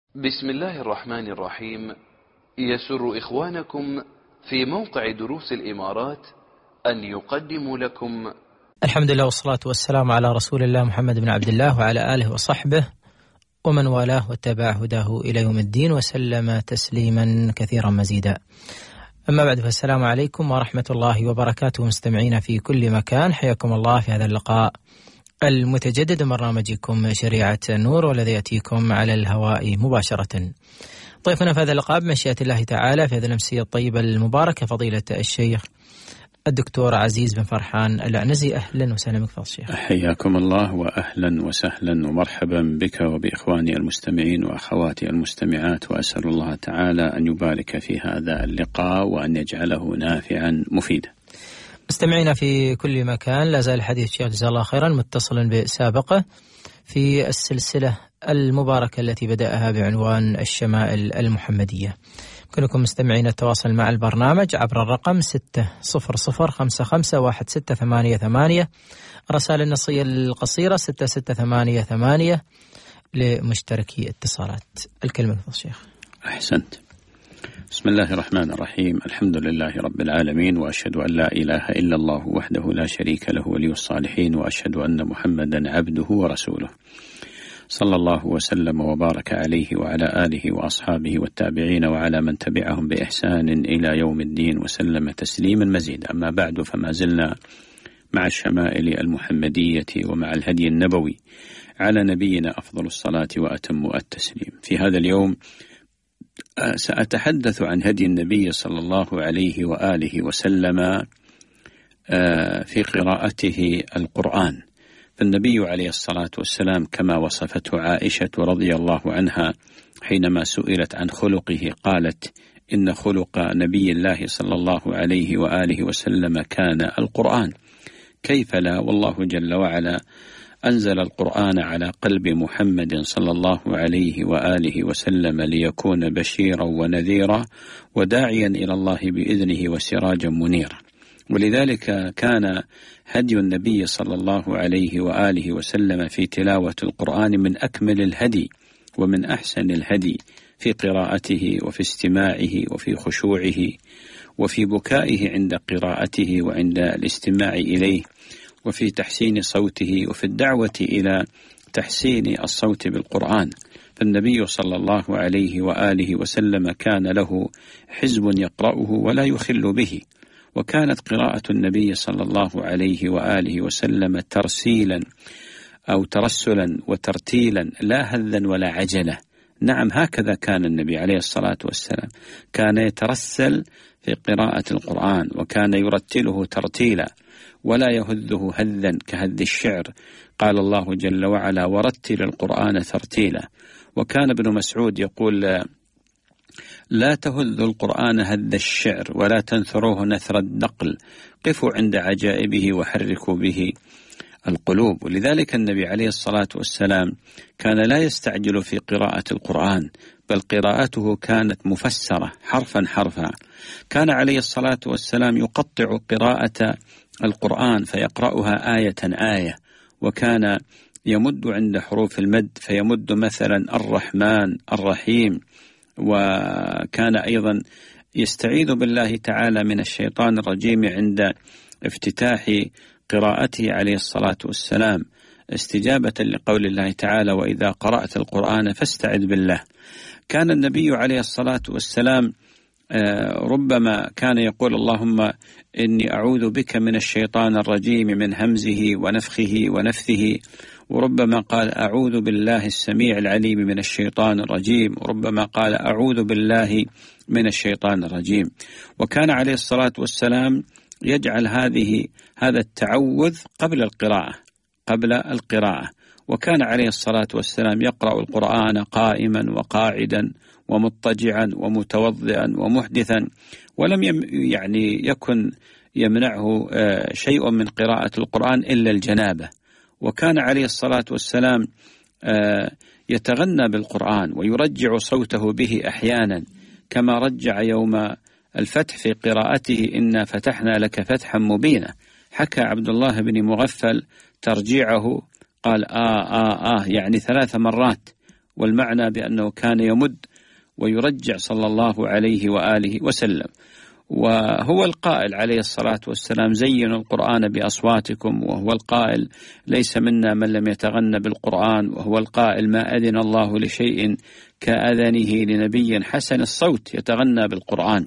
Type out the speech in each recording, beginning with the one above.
بسم الله الرحمن الرحيم. يسر إخوانكم في موقع دروس الإمارات أن يقدموا لكم الحمد لله والصلاة والسلام على رسول الله محمد بن عبد الله وعلى آله وصحبه ومن والاه واتبع هداه إلى يوم الدين وسلم تسليما كثيرا مزيدا. أما بعد، فالسلام عليكم ورحمة الله وبركاته مستمعين في كل مكان، حياكم الله في هذا اللقاء المتجدد برنامجكم شريعة النور، والذي يأتيكم على الهواء مباشرة. ضيفنا في هذا اللقاء بمشيئة الله تعالى في هذه الأمسية الطيبة المباركة فضيلة الشيخ الدكتور عزيز بن فرحان العنزي. أهلا وسهلا بك فضيلة الشيخ. حياكم الله وأهلا وسهلا ومرحبا بك وبإخواني المستمعين وأخواتي المستمعات، وأسأل الله تعالى أن يبارك في هذا اللقاء وأن يجعله نافعا مفيدا. مستمعينا في كل مكان، لا زال الحديث الشيخ جزاه الله خيرا متصلا بسابقه في السلسلة المباركة التي بدأها بعنوان الشمائل المحمدية. يمكنكم مستمعين التواصل مع البرنامج عبر الرقم 600551688، رسائل النصية القصيرة 6688 لمشتركي اتصالات. الكلمة لفضل الشيخ. أحسنت. بسم الله الرحمن الرحيم. الحمد لله رب العالمين، وأشهد أن لا إله إلا الله وحده لا شريك له ولي الصالحين، وأشهد أن محمدا عبده ورسوله، صلى الله وسلم وبارك عليه وعلى آله وأصحابه والتابعين وعلى من تبعهم بإحسان إلى يوم الدين وسلم تسليما مزيدا. أما بعد، فما زلنا مع الشمائل المحمدية ومع الهدي النبوي على نبينا أفضل الصلاة وأتم التسليم. في هذا اليوم سأتحدث عن هدي النبي صلى الله عليه وآله وسلم في قراءته القرآن. فالنبي عليه الصلاة والسلام كما وصفته عائشة رضي الله عنها حينما سئلت عن خلقه قالت: إن خلق نبي الله صلى الله عليه وآله وسلم كان القرآن. كيف لا، والله جل وعلا أنزل القرآن على قلب محمد صلى الله عليه وآله وسلم ليكون بشيرا ونذيرا وداعيا إلى الله بإذنه وسراجا منيرا. ولذلك كان هدي النبي صلى الله عليه وآله وسلم في تلاوة القرآن من أكمل الهدي ومن أحسن الهدي في قراءته وفي استماعه وفي خشوعه وفي بكائه عند قراءته وعند الاستماع إليه وفي تحسين صوته وفي الدعوة إلى تحسين الصوت بالقرآن. فالنبي صلى الله عليه وآله وسلم كان له حزب يقرأه ولا يخل به، وكانت قراءة النبي صلى الله عليه وآله وسلم ترسيلا أو ترسلا وترتيلا، لا هذا ولا عجلة. نعم، هكذا كان النبي عليه الصلاة والسلام، كان يترسل في قراءة القرآن وكان يرتله ترتيلا ولا يهذه هذا كهذ الشعر. قال الله جل وعلا: ورتل القرآن ترتيلا. وكان ابن مسعود يقول: لا تهذوا القرآن هذ الشعر ولا تنثروه نثر الدقل، قفوا عند عجائبه وحركوا به القلوب. ولذلك النبي عليه الصلاة والسلام كان لا يستعجل في قراءة القرآن، بل قراءته كانت مفسرة حرفا حرفا. كان عليه الصلاة والسلام يقطع قراءة القرآن فيقرأها آية آية، وكان يمد عند حروف المد فيمد مثلا الرحمن الرحيم. وكان أيضا يستعيذ بالله تعالى من الشيطان الرجيم عند افتتاح قراءته عليه الصلاة والسلام، استجابة لقول الله تعالى: وإذا قرأت القرآن فاستعذ بالله. كان النبي عليه الصلاة والسلام ربما كان يقول: اللهم إني أعوذ بك من الشيطان الرجيم من همزه ونفخه ونفثه، وربما قال: أعوذ بالله السميع العليم من الشيطان الرجيم، وربما قال: أعوذ بالله من الشيطان الرجيم. وكان عليه الصلاة والسلام يجعل هذا التعوذ قبل القراءة. وكان عليه الصلاة والسلام يقرأ القرآن قائما وقاعدا ومضطجعا ومتوضئا ومحدثا، ولم يكن يمنعه شيء من قراءة القرآن إلا الجنابة. وكان عليه الصلاة والسلام يتغنى بالقرآن ويرجع صوته به أحيانا، كما رجع يوم الفتح في قراءته: إنا فتحنا لك فتحا مبينا. حكى عبد الله بن مغفل ترجيعه، قال يعني 3 مرات، والمعنى بأنه كان يمد ويرجع صلى الله عليه وآله وسلم. وهو القائل عليه الصلاة والسلام: زينوا القرآن بأصواتكم. وهو القائل: ليس منا من لم يتغنى بالقرآن. وهو القائل: ما أذن الله لشيء كأذنه لنبي حسن الصوت يتغنى بالقرآن.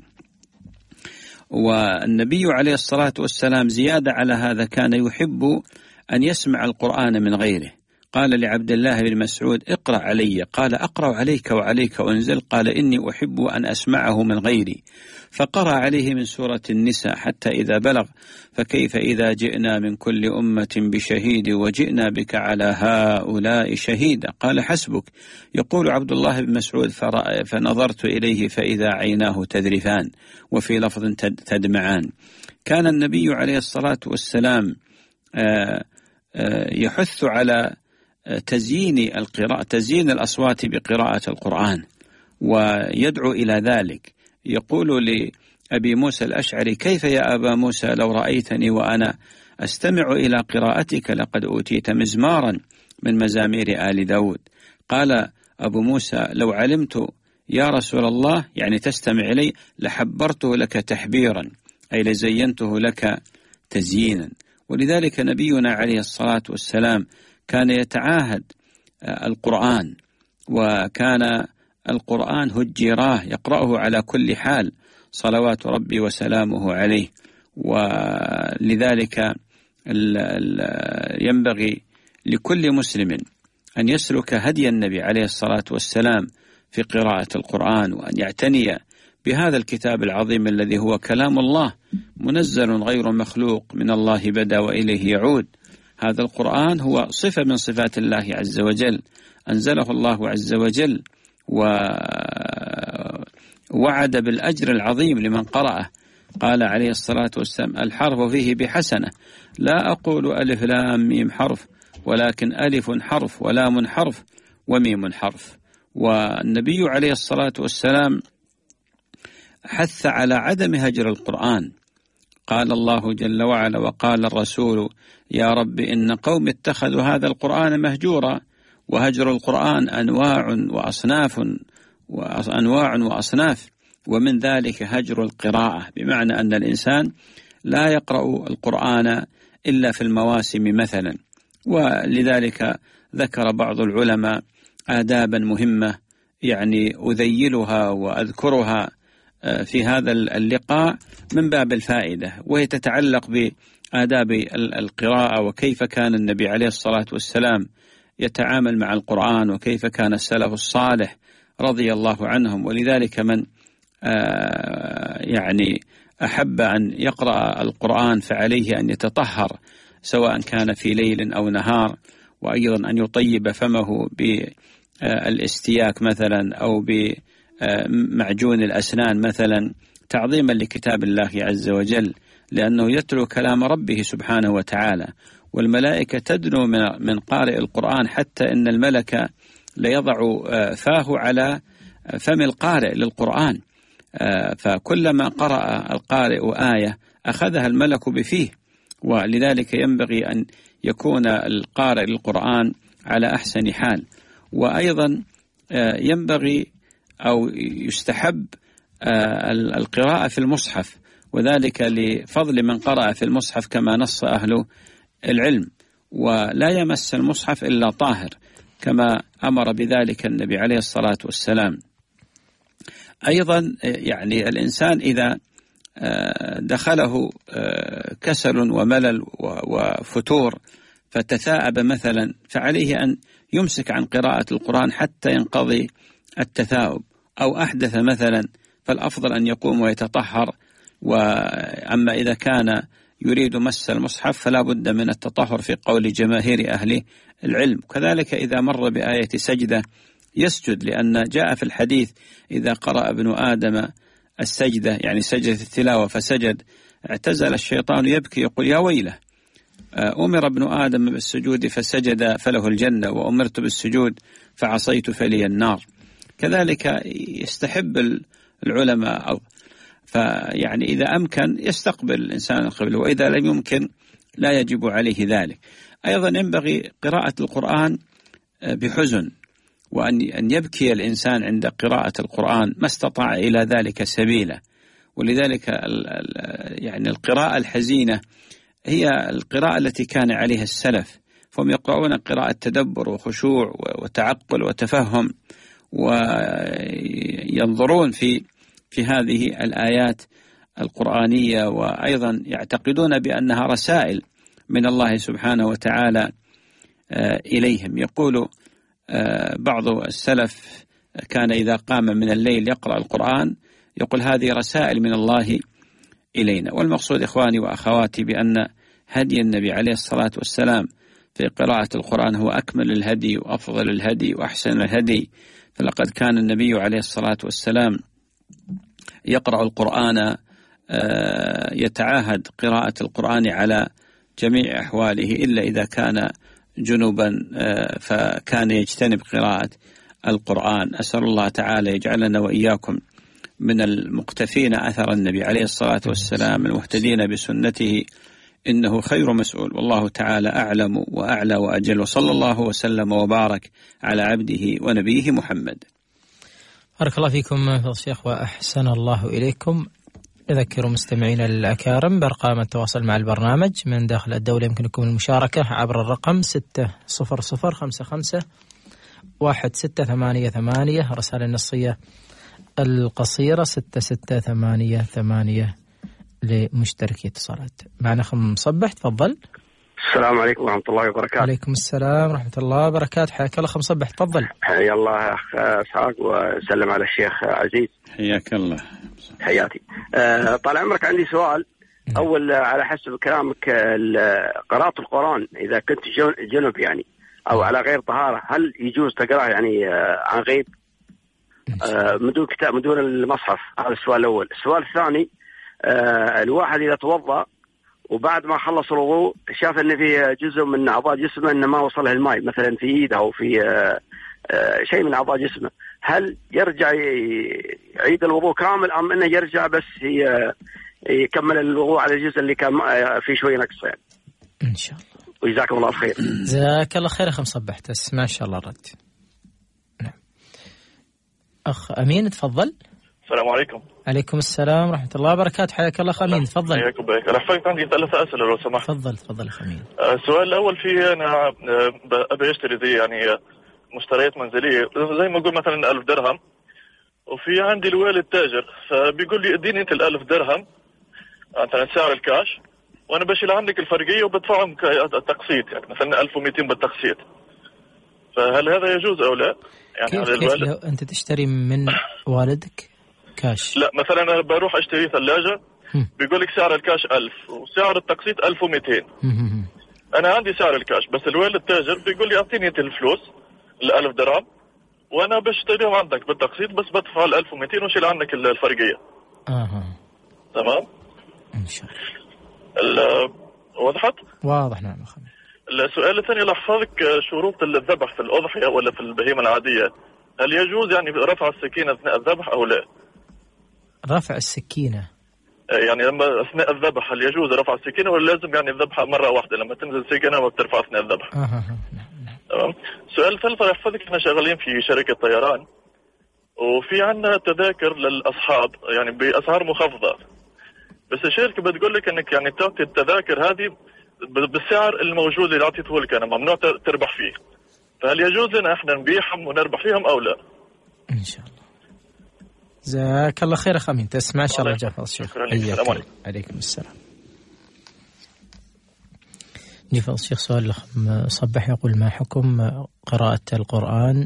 والنبي عليه الصلاة والسلام زيادة على هذا كان يحب أن يسمع القرآن من غيره. قال لعبد الله بن مسعود: اقرأ علي. قال: أقرأ عليك وعليك أنزل. قال: إني أحب أن أسمعه من غيري. فقرأ عليه من سورة النساء حتى إذا بلغ: فكيف إذا جئنا من كل أمة بشهيد وجئنا بك على هؤلاء شهيدا. قال: حسبك. يقول عبد الله بن مسعود: فنظرت إليه فإذا عيناه تذرفان، وفي لفظ تدمعان. كان النبي عليه الصلاة والسلام يحث على تزيين القراءة، تزيين الأصوات بقراءة القرآن، ويدعو إلى ذلك. يقول لأبي موسى الأشعري: كيف يا أبا موسى لو رأيتني وأنا أستمع إلى قراءتك لقد أوتيت مزمارا من مزامير آل داود. قال أبو موسى: لو علمت يا رسول الله يعني تستمع إلي لحبرته لك تحبيرا، أي لزينته لك تزيينا. ولذلك نبينا عليه الصلاة والسلام كان يتعاهد القرآن، وكان القرآن هجيراه يقرأه على كل حال صلوات ربي وسلامه عليه. ولذلك ينبغي لكل مسلم أن يسلك هدي النبي عليه الصلاة والسلام في قراءة القرآن، وأن يعتني بهذا الكتاب العظيم الذي هو كلام الله منزل غير مخلوق، من الله بدأ وإليه يعود. هذا القرآن هو صفة من صفات الله عز وجل، أنزله الله عز وجل ووعد بالأجر العظيم لمن قرأه. قال عليه الصلاة والسلام: الحرف فيه بحسنة. لا أقول ألف لام ميم حرف، ولكن ألف حرف ولام حرف وميم حرف. والنبي عليه الصلاة والسلام حث على عدم هجر القرآن. قال الله جل وعلا: وقال الرسول يا رب إن قوم اتخذوا هذا القرآن مهجورا. وهجر القرآن أنواع وأصناف، ومن ذلك هجر القراءة، بمعنى أن الإنسان لا يقرأ القرآن إلا في المواسم مثلا. ولذلك ذكر بعض العلماء آدابا مهمة يعني أذيلها وأذكرها في هذا اللقاء من باب الفائدة، وهي تتعلق بآداب القراءة، وكيف كان النبي عليه الصلاة والسلام يتعامل مع القرآن، وكيف كان السلف الصالح رضي الله عنهم. ولذلك من يعني أحب أن يقرأ القرآن فعليه أن يتطهر، سواء كان في ليل أو نهار، وأيضا أن يطيب فمه بالاستياك مثلا أو بمعجون الأسنان مثلا، تعظيما لكتاب الله عز وجل، لأنه يتلو كلام ربه سبحانه وتعالى. والملائكة تدنو من قارئ القرآن، حتى إن الملك ليضع فاه على فم القارئ للقرآن، فكلما قرأ القارئ آية أخذها الملك بفيه. ولذلك ينبغي أن يكون القارئ للقرآن على أحسن حال. وأيضا ينبغي أو يستحب القراءة في المصحف، وذلك لفضل من قرأ في المصحف كما نص أهل العلم. ولا يمس المصحف إلا طاهر، كما أمر بذلك النبي عليه الصلاة والسلام. أيضا يعني الإنسان إذا دخله كسل وملل وفتور فتثاءب مثلا، فعليه أن يمسك عن قراءة القرآن حتى ينقضي التثاؤب. أو أحدث مثلا، فالأفضل أن يقوم ويتطهر. وأما إذا كان يريد مس المصحف فلا بد من التطهر في قول جماهير أهل العلم. كذلك إذا مر بآية سجدة يسجد، لأن جاء في الحديث: إذا قرأ ابن آدم السجدة يعني سجدة التلاوة فسجد اعتزل الشيطان يبكي يقول يا ويله، أمر ابن آدم بالسجود فسجد فله الجنة، وأمرت بالسجود فعصيت فلي النار. كذلك يستحب العلماء فيعني إذا أمكن يستقبل الإنسان القبلة، وإذا لم يمكن لا يجب عليه ذلك. أيضا ينبغي قراءة القرآن بحزن، وأن يبكي الإنسان عند قراءة القرآن ما استطاع إلى ذلك سبيلا. ولذلك يعني القراءة الحزينة هي القراءة التي كان عليها السلف، فهم يقرؤون قراءة تدبر وخشوع وتعقل وتفهم، وينظرون في هذه الآيات القرآنية، وأيضا يعتقدون بأنها رسائل من الله سبحانه وتعالى إليهم. يقول بعض السلف كان إذا قام من الليل يقرأ القرآن يقول هذه رسائل من الله إلينا. والمقصود إخواني وأخواتي بأن هدي النبي عليه الصلاة والسلام في قراءة القرآن هو أكمل الهدي وأفضل الهدي وأحسن الهدي. فلقد كان النبي عليه الصلاة والسلام يقرأ القرآن، يتعاهد قراءة القرآن على جميع أحواله إلا إذا كان جنوبا، فكان يجتنب قراءة القرآن. أسأل الله تعالى يجعلنا وإياكم من المقتفين أثر النبي عليه الصلاة والسلام المهتدين بسنته، إنه خير مسؤول، والله تعالى أعلم وأعلى وأجل، وصلى الله وسلم وبارك على عبده ونبيه محمد. بارك الله فيكم فضل الشيخ وأحسن الله إليكم. أذكر مستمعينا الأكارم بأرقام التواصل مع البرنامج من داخل الدولة. يمكنكم المشاركة عبر الرقم 600551688، رسالة النصية القصيرة 6688 لمشتركي اتصالات. معنا مصبح، تفضل. السلام عليكم ورحمة الله وبركاته. وعليكم السلام ورحمة الله وبركاته. حياك الله مصبح، تفضل. حيا الله أخ إسحاق، وسلم على الشيخ عزيز. حياك الله. حياتي. طال عمرك، عندي سؤال. أول على حسب كلامك، قراءة القرآن إذا كنت جنب يعني أو على غير طهارة، هل يجوز تقرأه يعني عن غيب من دون كتاب، من دون المصحف؟ هذا السؤال الأول. السؤال الثاني، الواحد إذا توضأ وبعد ما خلص الوضوء شاف أن في جزء من أعضاء جسمه أنه ما وصله الماء، مثلا في إيده أو في شيء من أعضاء جسمه، هل يرجع يعيد الوضوء كامل أم أنه يرجع بس يكمل الوضوء على الجزء اللي كان فيه شوية نقص يعني؟ إن شاء الله. وجزاكم الله خير. جزاك الله خير أخ مصبح، ما شاء الله رد. نعم. أخ أمين، تفضل. السلام عليكم. عليكم السلام ورحمة الله وبركاته. حياك الله أخ أمين، تفضل. حياكم بك. أنا حفظت عندي 3 أسئلة لو سمحت. تفضل أخ أمين. السؤال الأول فيه أنا أبي أشتري زي يعني مشتريات منزلية، زي ما أقول مثلا 1000 درهم، وفي عندي الوالد تاجر، فبيقول لي اديني أنت 1000 درهم مثلا سعر الكاش، وأنا بشيل عندك الفرقية وبدفعهم تقسيط، يعني مثلا 1200 بالتقسيط. فهل هذا يجوز أو لا؟ يعني على الوالد. لو أنت تشتري من والدك كاش؟ لا، مثلا أنا بروح أشتري ثلاجة، بيقول لك سعر الكاش 1000 وسعر التقسيط 1200. أنا عندي سعر الكاش، بس الوالد التاجر بيقول لي أعطيني أنت الفلوس 1000 درهم وأنا بشتريهم عندك بالتقسيط، بس بدفع 1200 وشيل عنك الفرقية. تمام؟ إن شاء الله. وضحت؟ واضح. نعم. السؤال الثاني، لاحظك شروط الذبح في الأضحية ولا في البهيمة العادية، هل يجوز يعني رفع السكينة أثناء الذبح أو لا؟ رفع السكينة يعني لما أثناء الذبح هل يجوز رفع السكينة ولا لازم يعني الذبحة مرة واحدة، لما تنزل السكينة ما بترفع أثناء الذبح؟ تمام. سؤال ثالث، يحفظك، احنا شغالين في شركة طيران، وفي عنا تذاكر للأصحاب يعني بأسعار مخفضة، بس الشركة بتقول لك انك يعني تعطي التذاكر هذه بالسعر الموجود اللي اعطيته لك، انا ممنوع تربح فيه، فهل يجوز لنا احنا نبيعهم ونربح فيهم او لا؟ ان شاء الله. جزاك الله خير اخ امين، تسمع ان شاء الله. جزاك الله الشيخ. السلام عليكم. عليكم السلام. فضل الشيخ سؤال صبح يقول: ما حكم قراءة القرآن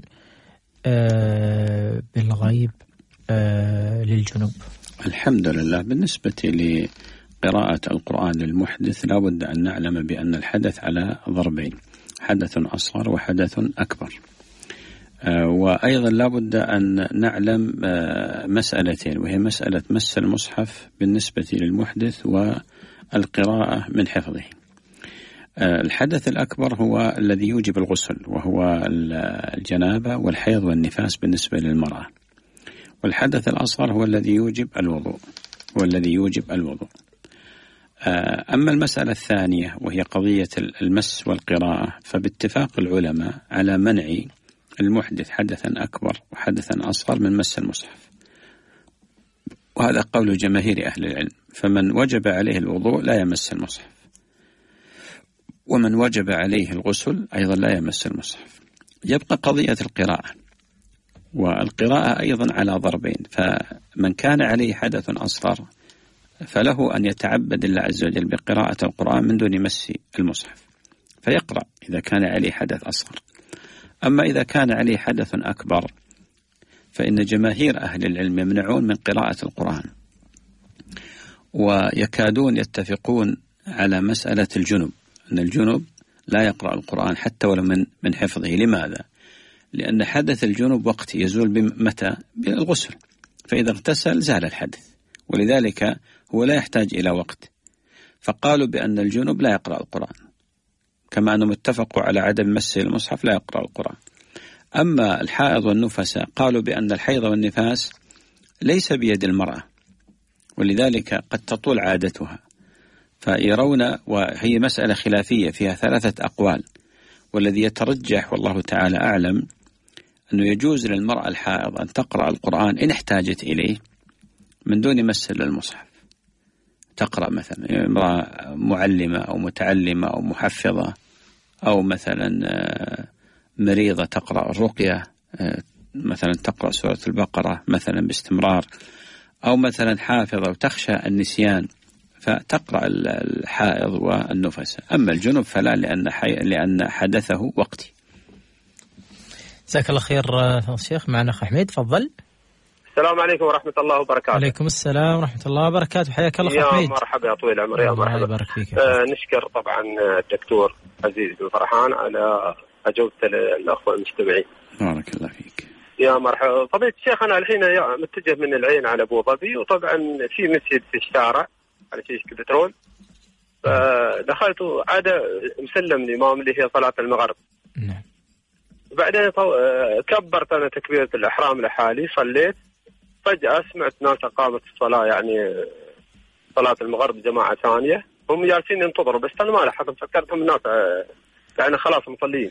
بالغيب للجنوب؟ الحمد لله. بالنسبة لقراءة القرآن للمحدث لا بد أن نعلم بأن الحدث على ضربين: حدث أصغر وحدث أكبر. وأيضا لا بد أن نعلم مسألتين، وهي مسألة مس المصحف بالنسبة للمحدث والقراءة من حفظه. الحدث الأكبر هو الذي يوجب الغسل، وهو الجنابة والحيض والنفاس بالنسبة للمرأة. والحدث الأصغر هو الذي يوجب الوضوء. أما المسألة الثانية وهي قضية المس والقراءة، فباتفاق العلماء على منع المحدث حدثا أكبر وحدثا أصغر من مس المصحف، وهذا قول جماهير أهل العلم. فمن وجب عليه الوضوء لا يمس المصحف، ومن وجب عليه الغسل أيضا لا يمس المصحف. يبقى قضية القراءة، والقراءة أيضا على ضربين. فمن كان عليه حدث أصغر فله أن يتعبد الله عز وجل بقراءة القرآن من دون مس المصحف، فيقرأ إذا كان عليه حدث أصغر. أما إذا كان عليه حدث أكبر فإن جماهير أهل العلم يمنعون من قراءة القرآن، ويكادون يتفقون على مسألة الجنب، أن الجنب لا يقرأ القرآن حتى ولو من حفظه. لماذا؟ لأن حدث الجنب وقت يزول بمتى؟ بالغسل، فإذا اغتسل زال الحدث، ولذلك هو لا يحتاج إلى وقت. فقالوا بأن الجنب لا يقرأ القرآن، كما أنهم اتفقوا على عدم مس المصحف لا يقرأ القرآن. أما الحائض والنفساء قالوا بأن الحيض والنفاس ليس بيد المرأة، ولذلك قد تطول عادتها، فيرون، وهي مسألة خلافية فيها 3 أقوال، والذي يترجح والله تعالى أعلم أنه يجوز للمرأة الحائض أن تقرأ القرآن إن احتاجت إليه من دون مس للمصحف. تقرأ مثلا امرأة معلمة أو متعلمة أو محفظة، أو مثلا مريضة تقرأ الرقية، مثلا تقرأ سورة البقرة مثلا باستمرار، أو مثلا حافظة وتخشى النسيان فتقرأ الحائض والنفس. أما الجنب فلا، لأن حدثه وقتي. جزاك الله خير الشيخ. معنا أخ حميد، تفضل. السلام عليكم ورحمة الله وبركاته. عليكم السلام ورحمة الله وبركاته، حياك الله أخ حميد. يا مرحبا يا طويل العمر، يا مرحبا. يبارك فيك. نشكر طبعا الدكتور عزيز بن فرحان على أجوبته للأخوة المستمعين. بارك الله فيك. يا مرحبا. طبيعة الشيخ أنا الحين متجه من العين على أبو ظبي، وطبعا في مسجد في الشارع على شيشة بترول، فدخلت عادة مسلم الإمام اللي هي صلاة المغرب. نعم. بعدين كبرت أنا تكبيرة الإحرام لحالي، صليت، فجأة سمعت ناس قامت الصلاة، يعني صلاة المغرب جماعة ثانية، هم جالسين ينتظروا، بس أنا ما لاحظت، فكرتهم الناس يعني خلاص مصلين،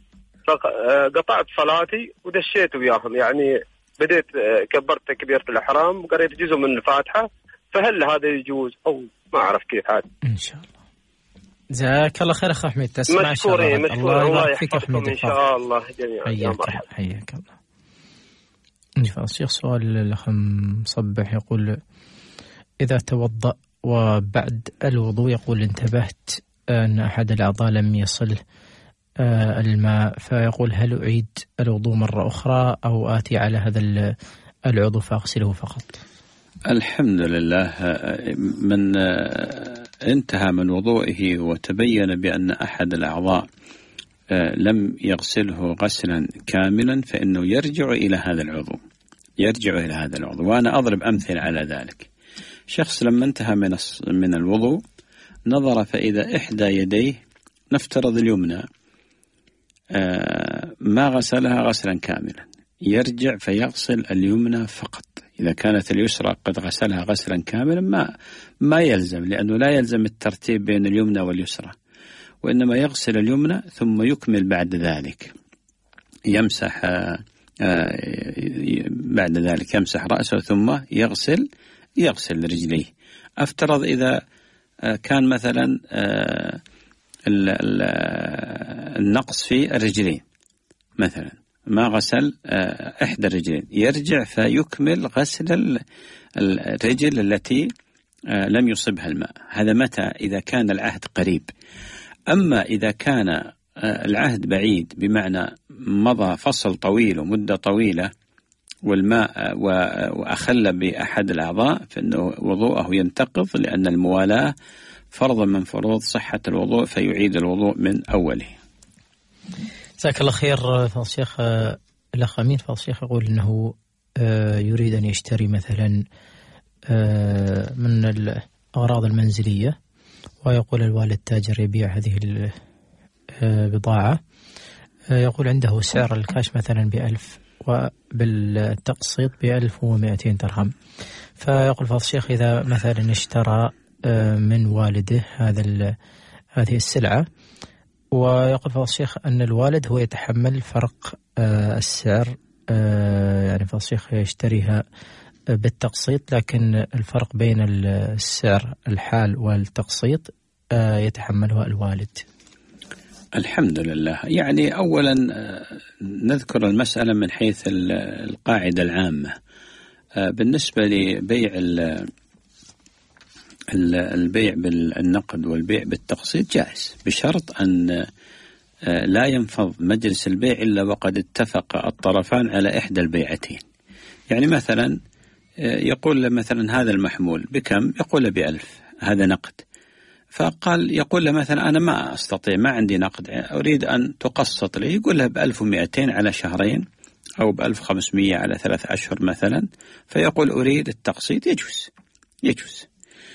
فقطعت صلاتي ودشيت وياهم. يعني بديت كبرت تكبيرة الإحرام وقريت جزء من الفاتحة، فهل هذا يجوز أو ما أعرف كيف هذا؟ إن شاء الله. جزاك الله خير أخ حميد، تسمع مشكورين. الله يحفظكم إن شاء الله جميعا. حياك الله. الشيخ سؤال الأخ مصبح يقول: إذا توضأ وبعد الوضوء يقول انتبهت أن أحد الأعضاء لم يصل الماء، فيقول هل أعيد الوضوء مرة أخرى أو آتي على هذا العضو فأغسله فقط؟ الحمد لله. من انتهى من وضوئه وتبين بأن أحد الأعضاء لم يغسله غسلا كاملا فإنه يرجع إلى هذا العضو. وأنا أضرب أمثل على ذلك. شخص لما انتهى من الوضوء نظر فإذا إحدى يديه، نفترض اليمنى، ما غسلها غسلا كاملا، يرجع فيغسل اليمنى فقط. إذا كانت اليسرى قد غسلها غسلا كاملا ما يلزم، لأنه لا يلزم الترتيب بين اليمنى واليسرى، وإنما يغسل اليمنى ثم يكمل بعد ذلك، يمسح بعد ذلك يمسح رأسه ثم يغسل رجليه. أفترض إذا كان مثلا النقص في الرجلين، مثلا ما غسل إحدى الرجلين، يرجع فيكمل غسل الرجل التي لم يصبها الماء. هذا متى؟ إذا كان العهد قريب. أما إذا كان العهد بعيد، بمعنى مضى فصل طويل ومدة طويلة والماء وأخل بأحد الأعضاء، فإنه وضوءه ينتقض، لأن الموالاة فرض من فروض صحة الوضوء، فيعيد الوضوء من أوله. جزاك الله خير فضل الشيخ. الأخ أمين فضل الشيخ يقول أنه يريد أن يشتري مثلا من الأغراض المنزلية، ويقول الوالد تاجر يبيع هذه البضاعة، يقول عنده سعر الكاش مثلا ب1000 وبالتقسيط ب1200 درهم، فيقول فضل الشيخ إذا مثلا اشترى من والده هذه السلعة ويقول فضل الشيخ أن الوالد هو يتحمل فرق السعر، يعني فضل الشيخ يشتريها بالتقسيط، لكن الفرق بين السعر الحال والتقسيط يتحملها الوالد. الحمد لله. يعني أولا نذكر المسألة من حيث القاعدة العامة بالنسبة لبيع البيع بالنقد والبيع بالتقسيط جائز، بشرط أن لا ينفض مجلس البيع إلا وقد اتفق الطرفان على إحدى البيعتين. يعني مثلا يقول مثلا هذا المحمول بكم؟ يقول ب1000، هذا نقد. فقال يقول له مثلا أنا ما أستطيع، ما عندي نقد، أريد أن تقسط لي. يقول له ب1200 على شهرين أو ب1500 على 3 أشهر مثلا. فيقول أريد التقسيط. يجوز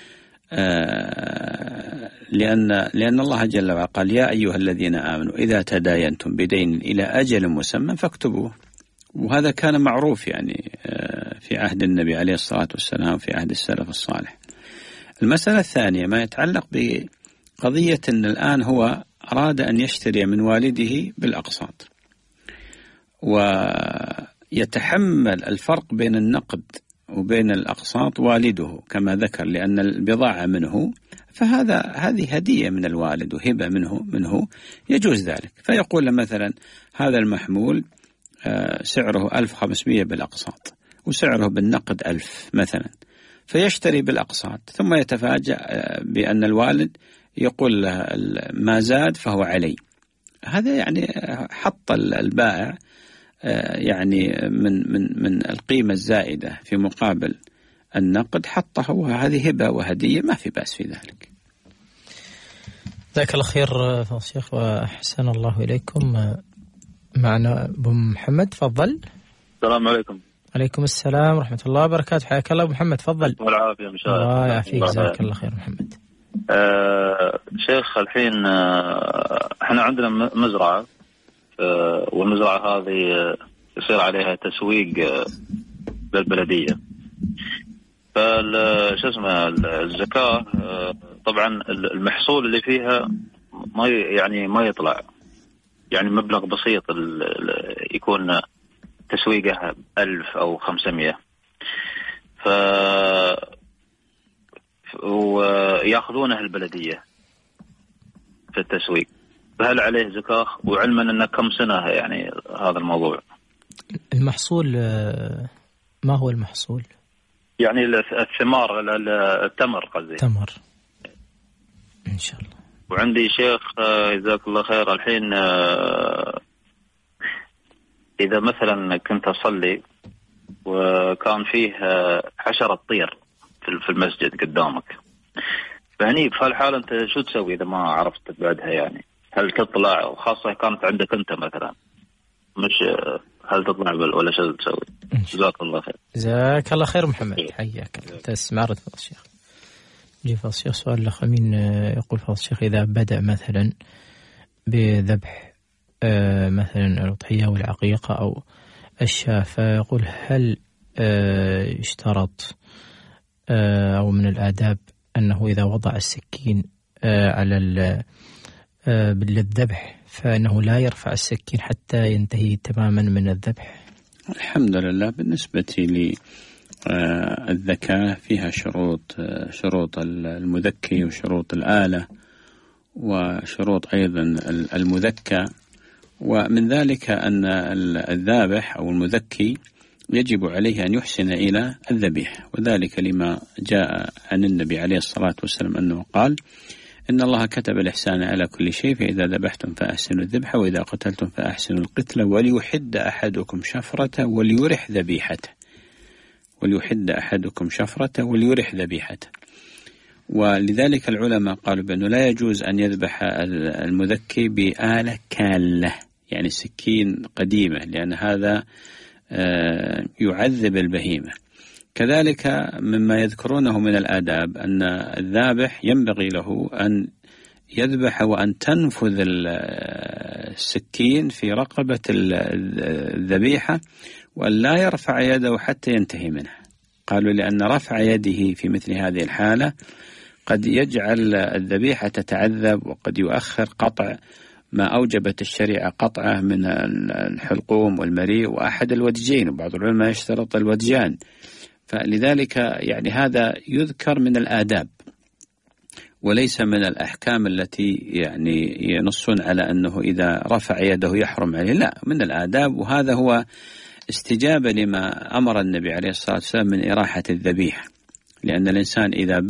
لأن الله جل وعلا قال يا أيها الذين آمنوا إذا تداينتم بدين إلى أجل مسمى فاكتبوه. وهذا كان معروف يعني في عهد النبي عليه الصلاة والسلام، في عهد السلف الصالح. المسألة الثانية ما يتعلق بقضية أن الآن هو أراد أن يشتري من والده بالأقساط، ويتحمل الفرق بين النقد وبين الأقساط والده كما ذكر، لأن البضاعة منه، هذه هدية من الوالد وهبة منه يجوز ذلك. فيقول له مثلا هذا المحمول سعره 1500 بالأقساط وسعره بالنقد 1000 مثلا، فيشتري بالأقساط، ثم يتفاجأ بأن الوالد يقول له ما زاد فهو علي. هذا يعني حط البائع يعني من القيمة الزائدة في مقابل النقد حطه، وهذه هبة وهدية، ما في بأس في ذلك. جزاك الله خير فضل الشيخ وأحسن الله إليكم. معنا أبو محمد، تفضل. السلام عليكم. عليكم السلام ورحمة الله وبركاته. حياك الله أبو محمد، تفضل. والعافية مشاهد. الله يعافيك، جزاك الله خير محمد. شيخ الحين احنا عندنا مزرعة، والمزرعة هذه يصير عليها تسويق بالبلدية. شو اسمه الزكاة طبعا المحصول اللي فيها ما يطلع، يعني مبلغ بسيط يكون تسويقها 1000 أو 500، ويأخذونه البلدية في التسويق. فهل عليه زكاة؟ وعلما أنه كم سنة يعني هذا الموضوع. المحصول ما هو المحصول؟ يعني الثمار، التمر قصدي. تمر إن شاء الله. وعندي شيخ جزاك الله خير، الحين إذا مثلا كنت أصلي وكان فيه حشرة طير في المسجد قدامك، فهني في هالحالة أنت شو تسوي إذا ما عرفت بعدها؟ يعني هل تطلع، وخاصة كانت عندك أنت مثلا، مش هل تطلع ولا شو تسوي؟ جزاك الله خير. جزاك الله خير محمد، حياك الله. تسمع رد فضل الشيخ. يجي فضل الشيخ سؤال الأخمين، يقول فضل الشيخ إذا بدأ مثلا بذبح مثلا الأضحية والعقيقة أو الشاة، فيقول هل يشترط أو من الآداب أنه إذا وضع السكين على الذبح فإنه لا يرفع السكين حتى ينتهي تماما من الذبح؟ الحمد لله. بالنسبة للذكاة فيها شروط المذكي وشروط الآلة وشروط أيضا المذكى، ومن ذلك أن الذابح أو المذكي يجب عليه أن يحسن إلى الذبيح، وذلك لما جاء عن النبي عليه الصلاة والسلام أنه قال إن الله كتب الإحسان على كل شيء، فإذا ذبحتم فأحسنوا الذبح وإذا قتلتم فأحسنوا القتل وليحد أحدكم شفرته وليرح ذبيحته. وليحد أحدكم شفرته وليرح ذبيحته. ولذلك العلماء قالوا بأنه لا يجوز أن يذبح المذكي بآلة كالة، يعني سكين قديمة، لأن هذا يعذب البهيمة. كذلك مما يذكرونه من الآداب أن الذابح ينبغي له أن يذبح وأن تنفذ السكين في رقبة الذبيحة وأن لا يرفع يده حتى ينتهي منها. قالوا لأن رفع يده في مثل هذه الحالة قد يجعل الذبيحة تتعذب، وقد يؤخر قطع ما أوجبت الشريعة قطعه من الحلقوم والمريء وأحد الودجين، وبعض العلماء يشترط الودجان. فلذلك يعني هذا يذكر من الآداب وليس من الأحكام التي يعني ينصون على أنه إذا رفع يده يحرم عليه، لا، من الآداب. وهذا هو استجابة لما أمر النبي عليه الصلاة والسلام من إراحة الذبيحة، لأن الإنسان إذا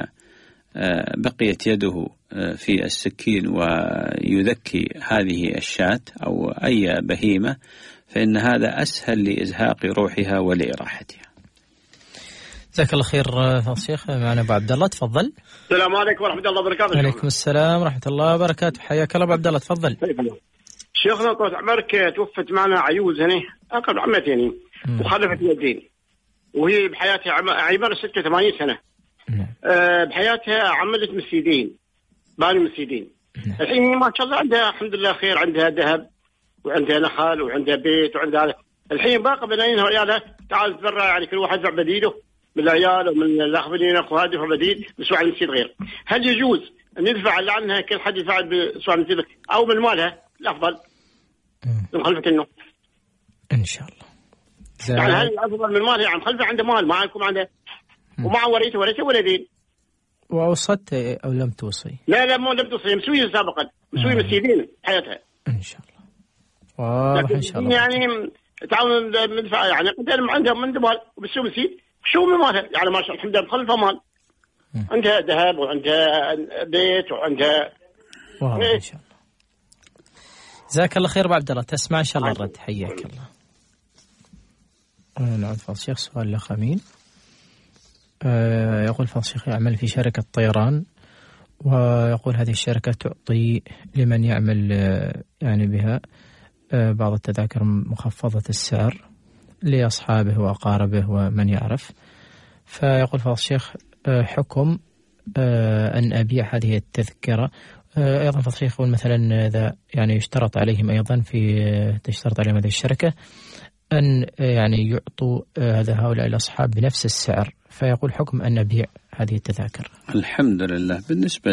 بقيت يده في السكين ويذكي هذه الشاة أو أي بهيمة فإن هذا أسهل لإزهاق روحها ولإراحتها. جزاك الله خير فضل الشيخ. معنا أبو عبد الله، تفضل. السلام عليكم ورحمة الله وبركاته. وعليكم السلام ورحمة الله وبركاته، حياك الله أبو عبد الله، تفضل. شيخنا طول عمرك، توفت معنا عيوز هنا أقرب عمتين وخلفت يدين، وهي بحياتها عمر 86 سنة. بحياتها عملت مسيدين، باني مسيدين. الحين ما شاء الله عندها الحمد لله خير، عندها ذهب وعندها نخل وعندها بيت وعندها. الحين باقي بنينها وعيالها تعال تبرع، يعني كل واحد يدفع بديله من العيال ومن الاخوين اخوها يدفع بديل بسوى المسيد غير. هل يجوز ان يدفع اللي عنها كل حد يدفع بسوى المسيد او من مالها؟ الافضل مخلفة النوم ان شاء الله. يعني هل الافضل من مالها؟ يعني مخلفة عنده مال ما يكون عنده ومع ورثة ولدين. ووصت او لم توصي؟ لا مو لم توصي، مسوية سابقا، مسوية مسيدين حياتها ان شاء الله. واضح ان شاء الله. يعني تعاون ندفع، يعني عندهم من مال وبسوي مسيد شو من مالها، يعني ما شاء الله الحمد لله مخلفة مال، عندها ذهب وعندها بيت وعندها. واضح ان شاء الله. جزاك الله خير ابو عبد الله، تسمع ان شاء الله الرد. حياك الله. نعود فضل الشيخ. سؤال الاخ امين. يقول فضل الشيخ يعمل في شركة طيران، ويقول هذه الشركة تعطي لمن يعمل يعني بها بعض التذاكر مخفضة السعر لأصحابه وأقاربه ومن يعرف. فيقول فضل الشيخ حكم أن أبيع هذه التذكرة. أيضا فضل الشيخ يقول مثلا إذا يعني يشترط عليهم أيضا تشترط عليهم هذه الشركة أن يعني يعطوا هؤلاء الأصحاب بنفس السعر، فيقول حكم أن نبيع هذه التذاكر. الحمد لله. بالنسبة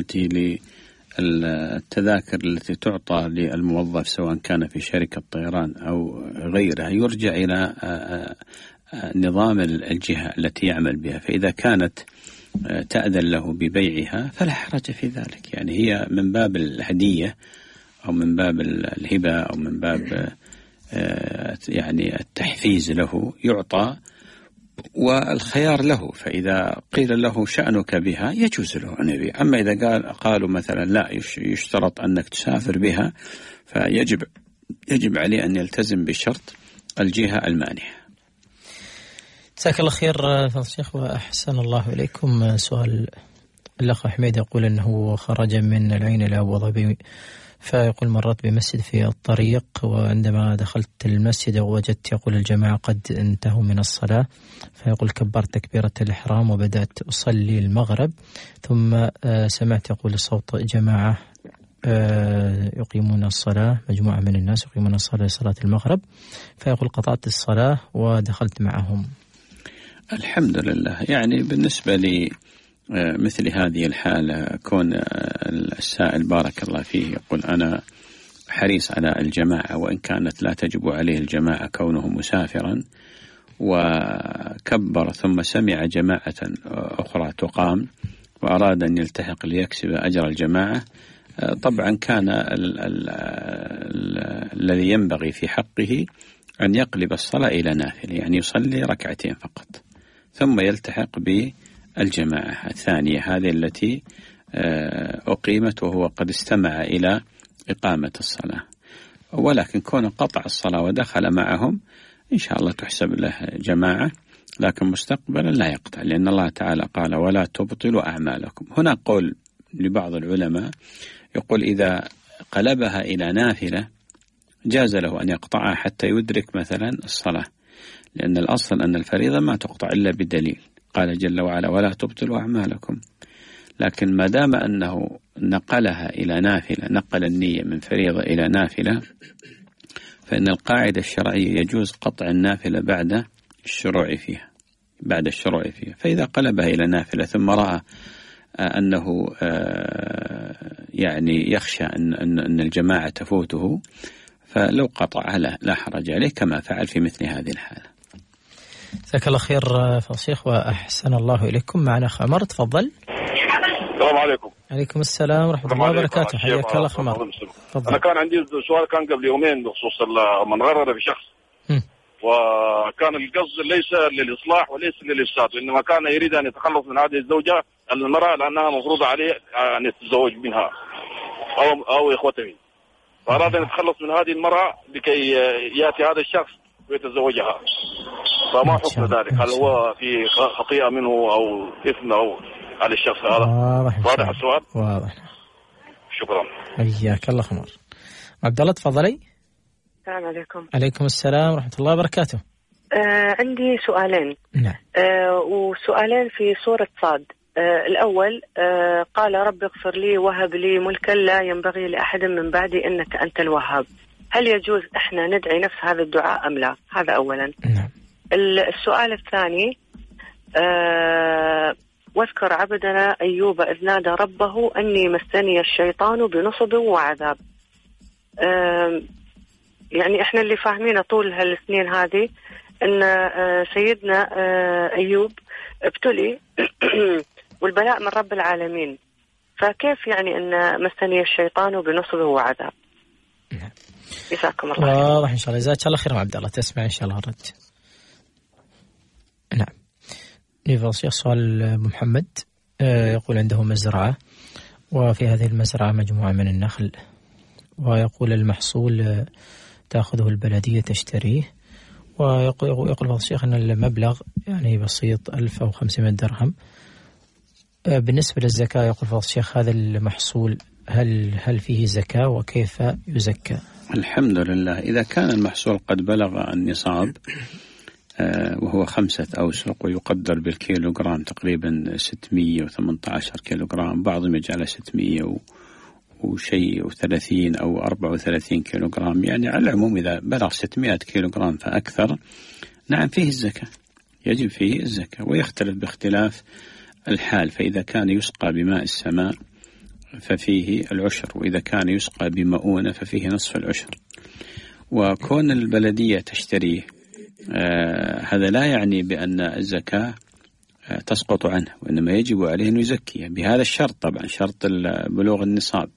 للتذاكر التي تعطى للموظف سواء كان في شركة طيران أو غيرها يرجع إلى نظام الجهة التي يعمل بها، فإذا كانت تأذن له ببيعها فلا حرج في ذلك، يعني هي من باب الهدية أو من باب الهبة أو من باب يعني التحفيز له يعطى والخيار له. فإذا قيل له شأنك بها يجوز له أن يبيع. أما إذا قالوا مثلا لا يشترط أنك تسافر بها فيجب عليه أن يلتزم بشرط الجهة المانحة. جزاك الله خير فضل الشيخ وأحسن الله إليكم. سؤال الأخ حميد يقول أنه خرج من العين إلى أبو ظبي، فيقول مرت بمسجد في الطريق، وعندما دخلت المسجد وجدت يقول الجماعة قد انتهوا من الصلاة، فيقول كبرت تكبيرة الإحرام وبدأت أصلي المغرب، ثم سمعت يقول صوت جماعة يقيمون الصلاة، مجموعة من الناس يقيمون الصلاة لصلاة المغرب، فيقول قطعت الصلاة ودخلت معهم. الحمد لله. يعني بالنسبة لي مثل هذه الحالة كون السائل بارك الله فيه يقول أنا حريص على الجماعة وإن كانت لا تجب عليه الجماعة كونه مسافرا، وكبر ثم سمع جماعة أخرى تقام وأراد أن يلتحق ليكسب أجر الجماعة، طبعا كان الذي ينبغي في حقه أن يقلب الصلاة إلى نافلة، يعني يصلي ركعتين فقط ثم يلتحق بالجماعة الثانية هذه التي أقيمت وهو قد استمع إلى إقامة الصلاة. ولكن كون قطع الصلاة ودخل معهم إن شاء الله تحسب له جماعة، لكن مستقبلا لا يقطع، لأن الله تعالى قال ولا تبطلوا أعمالكم. هنا قول لبعض العلماء يقول إذا قلبها إلى نافلة جاز له أن يقطعها حتى يدرك مثلا الصلاة، لأن الأصل أن الفريضة ما تقطع إلا بدليل، قال جل وعلا ولا تبطلوا أعمالكم. لكن ما دام أنه نقلها إلى نافلة، نقل النية من فريضة إلى نافلة، فإن القاعدة الشرعية يجوز قطع النافلة بعد الشروع فيها. فإذا قلبها إلى نافلة ثم رأى أنه يعني يخشى أن الجماعة تفوته، فلو قطعها لا حرج عليه كما فعل في مثل هذه الحالة. جزاك الله خير فالشيخ وأحسن الله إليكم. معنا خمر، تفضل. السلام عليكم. عليكم السلام ورحمة الله وبركاته. حياك الله خمر. أنا كان عندي سؤال كان قبل يومين بخصوص من غرر بشخص، وكان القصد ليس للإصلاح وليس للإفساد، وإنما كان يريد أن يتخلص من هذه الزوجة المرأة لأنها مفروض عليه أن يتزوج منها أو إخوته، فأراد أن يتخلص من هذه المرأة لكي يأتي هذا الشخص ويتزوجها. فما حكم ذلك؟ هل هو في خطيئة منه أو إثم أو على الشخص هذا؟ واضح السؤال؟ واضح. شكرا. حياك الله خمر. عبد الله تفضلي. السلام عليكم. عليكم السلام ورحمة الله وبركاته. عندي سؤالين. نعم. وسؤالين في سورة صاد. الأول قال رب اغفر لي وهب لي ملكا لا ينبغي لأحد من بعدي إنك أنت الوهاب. هل يجوز إحنا ندعي نفس هذا الدعاء أم لا؟ هذا أولا. نعم. السؤال الثاني واذكر عبدنا أيوب إذ نادى ربه أني مسني الشيطان بنصب وعذاب. يعني إحنا اللي فاهمين طول هالسنين هذه أن سيدنا أيوب ابتلي والبلاء من رب العالمين، فكيف يعني أن مسني الشيطان بنصب وعذاب؟ جزاكم الله خير. واضح إن شاء الله. جزاك الله خير عبد الله، تسمع إن شاء الله الرد. نعم. نيفل سؤال أبو محمد يقول عنده مزرعة وفي هذه المزرعة مجموعة من النخل، ويقول المحصول تأخذه البلدية تشتريه، ويقول فضل الشيخ أن المبلغ يعني بسيط 1500 درهم. بالنسبة للزكاة يقول فضل الشيخ هذا المحصول هل فيه زكاة وكيف يزكى؟ الحمد لله، إذا كان المحصول قد بلغ النصاب وهو 5 أوسق ويقدر بالكيلوغرام تقريبا 618 كيلوغرام، بعضهم يجعل 600 وشيء و30 أو 34 كيلوغرام، يعني على العموم إذا بلغ 600 كيلوغرام فأكثر نعم فيه الزكاة، يجب فيه الزكاة، ويختلف باختلاف الحال. فإذا كان يسقى بماء السماء ففيه العشر، وإذا كان يسقى بمؤونة ففيه نصف العشر. وكون البلدية تشتريه هذا لا يعني بأن الزكاة تسقط عنه، وإنما يجب عليه أن يزكيه بهذا الشرط، طبعا شرط بلوغ النصاب،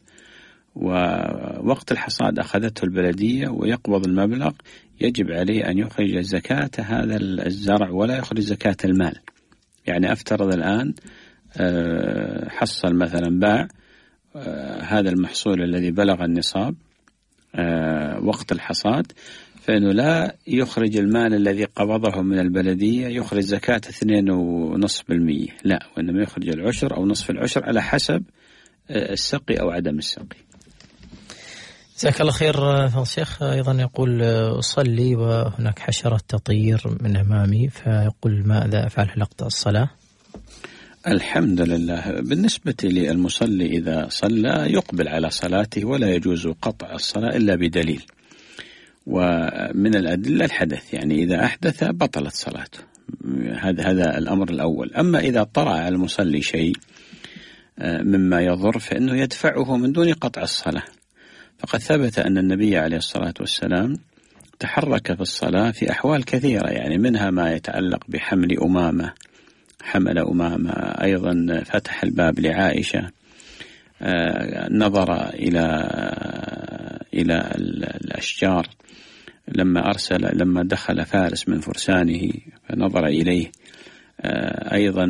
ووقت الحصاد أخذته البلدية ويقبض المبلغ يجب عليه أن يخرج زكاة هذا الزرع ولا يخرج زكاة المال. يعني أفترض الآن حصل مثلا باع هذا المحصول الذي بلغ النصاب وقت الحصاد، فإنه لا يخرج المال الذي قبضه من البلدية يخرج زكاة 2.5%، لا، وإنما يخرج العشر أو نصف العشر على حسب السقي أو عدم السقي. جزاك الله خير فضل الشيخ. أيضا يقول أصلي وهناك حشرة تطير من أمامي، فيقول ماذا أفعل هل أقطع الصلاة؟ الحمد لله، بالنسبة للمصلي إذا صلى يقبل على صلاته ولا يجوز قطع الصلاة إلا بدليل، ومن الأدلة الحدث، يعني إذا أحدث بطلت صلاته، هذا الأمر الأول. أما إذا طرأ على المصلي شيء مما يضر فإنه يدفعه من دون قطع الصلاة، فقد ثبت أن النبي عليه الصلاة والسلام تحرك في الصلاة في أحوال كثيرة، يعني منها ما يتعلق بحمل أمامة، حمل أمامة، أيضا فتح الباب لعائشة، نظر إلى الأشجار لما دخل فارس من فرسانه فنظر إليه، أيضا